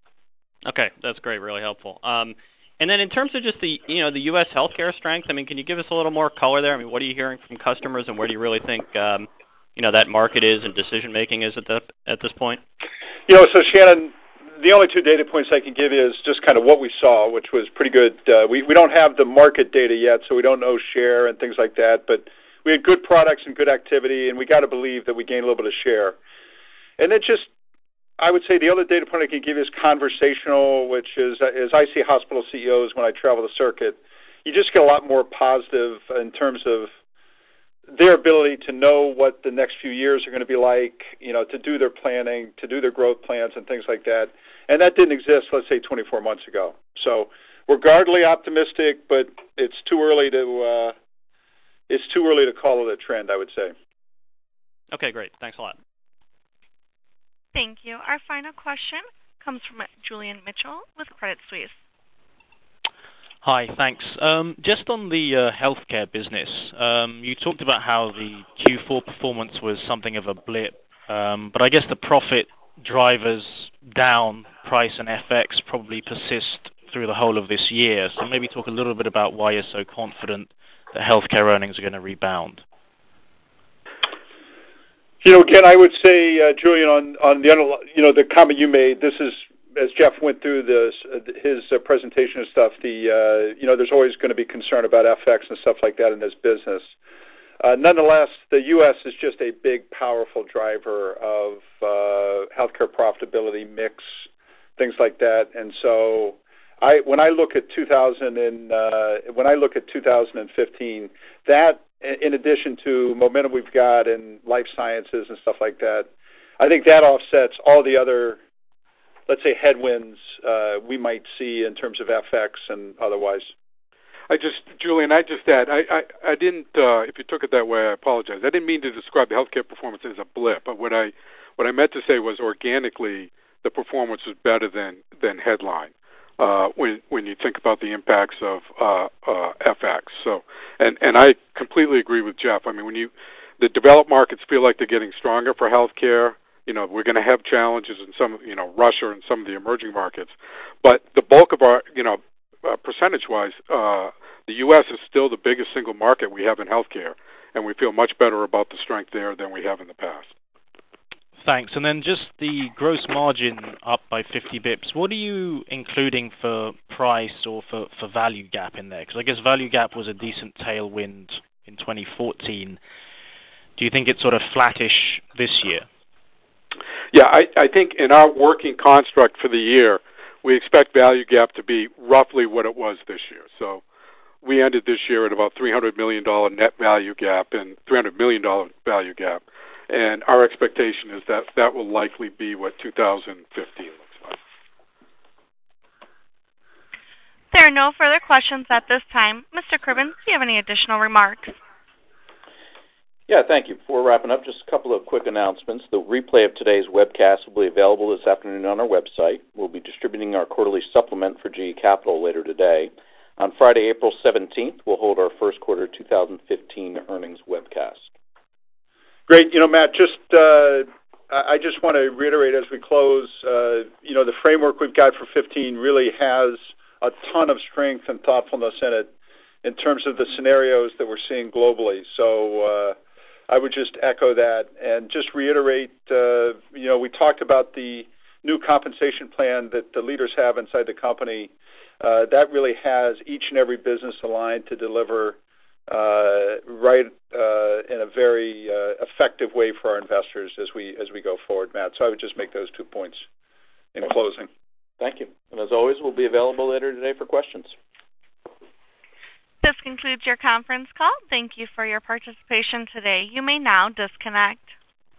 Okay, that's great, really helpful. Um, and then in terms of just the you know the U S healthcare strength, I mean, can you give us a little more color there? I mean, what are you hearing from customers, and where do you really think um, you know that market is and decision making is at the at this point? You know, so Shannon, the only two data points I can give you is just kind of what we saw, which was pretty good. Uh, we, we don't have the market data yet, so we don't know share and things like that, but we had good products and good activity, and we got to believe that we gained a little bit of share. And then just, I would say the other data point I can give you is conversational, which is, as I see hospital C E Os when I travel the circuit, you just get a lot more positive in terms of their ability to know what the next few years are going to be like, you know, to do their planning, to do their growth plans and things like that. And that didn't exist, let's say, twenty-four months ago. So we're guardedly optimistic, but it's too early to uh, it's too early to call it a trend, I would say. Okay, great. Thanks a lot. Thank you. Our final question comes from Julian Mitchell with Credit Suisse. Hi, thanks. Um, just on the uh, healthcare business, um, you talked about how the Q four performance was something of a blip, um, but I guess the profit drivers down, price and F X, probably persist through the whole of this year. So maybe talk a little bit about why you're so confident that healthcare earnings are going to rebound. You know, again, I would say, uh, Julian, on, on the you know the comment you made, this is, as Jeff went through this, uh, his uh, presentation and stuff, the uh, you know, there's always going to be concern about F X and stuff like that in this business. Uh, nonetheless, the U S is just a big, powerful driver of uh, healthcare profitability mix, things like that. And so, I when I look at two thousand and uh, when I look at two thousand fifteen, that in addition to momentum we've got in life sciences and stuff like that, I think that offsets all the other, let's say, headwinds uh, we might see in terms of F X and otherwise. I just, Julian, I just add, I, I, I didn't, uh, if you took it that way, I apologize. I didn't mean to describe the healthcare performance as a blip, but what I, what I meant to say was organically the performance was better than, than headline. Uh, when when you think about the impacts of uh, uh, F X. So, and, and I completely agree with Jeff. I mean, when you the developed markets feel like they're getting stronger for healthcare, you know, we're going to have challenges in some, you know, Russia and some of the emerging markets. But the bulk of our, you know, uh, percentage-wise, uh, the U S is still the biggest single market we have in healthcare, and we feel much better about the strength there than we have in the past. Thanks. And then just the gross margin up by fifty bips. What are you including for price or for, for value gap in there? Because I guess value gap was a decent tailwind in twenty fourteen. Do you think it's sort of flattish this year? Yeah, I, I think in our working construct for the year, we expect value gap to be roughly what it was this year. So we ended this year at about three hundred million dollars net value gap and three hundred million dollars value gap. And our expectation is that that will likely be what two thousand fifteen looks like. There are no further questions at this time. Mister Cribbins, do you have any additional remarks? Yeah, thank you. Before wrapping up, just a couple of quick announcements. The replay of today's webcast will be available this afternoon on our website. We'll be distributing our quarterly supplement for G E Capital later today. On Friday, April seventeenth, we'll hold our first quarter two thousand fifteen earnings webcast. Great. You know, Matt, just uh, I just want to reiterate as we close, uh, you know, the framework we've got for fifteen really has a ton of strength and thoughtfulness in it in terms of the scenarios that we're seeing globally. So uh, I would just echo that and just reiterate, uh, you know, we talked about the new compensation plan that the leaders have inside the company. Uh, that really has each and every business aligned to deliver Uh, right uh, in a very uh, effective way for our investors as we as we go forward, Matt. So I would just make those two points in closing. Thank you. And as always, we'll be available later today for questions. This concludes your conference call. Thank you for your participation today. You may now disconnect.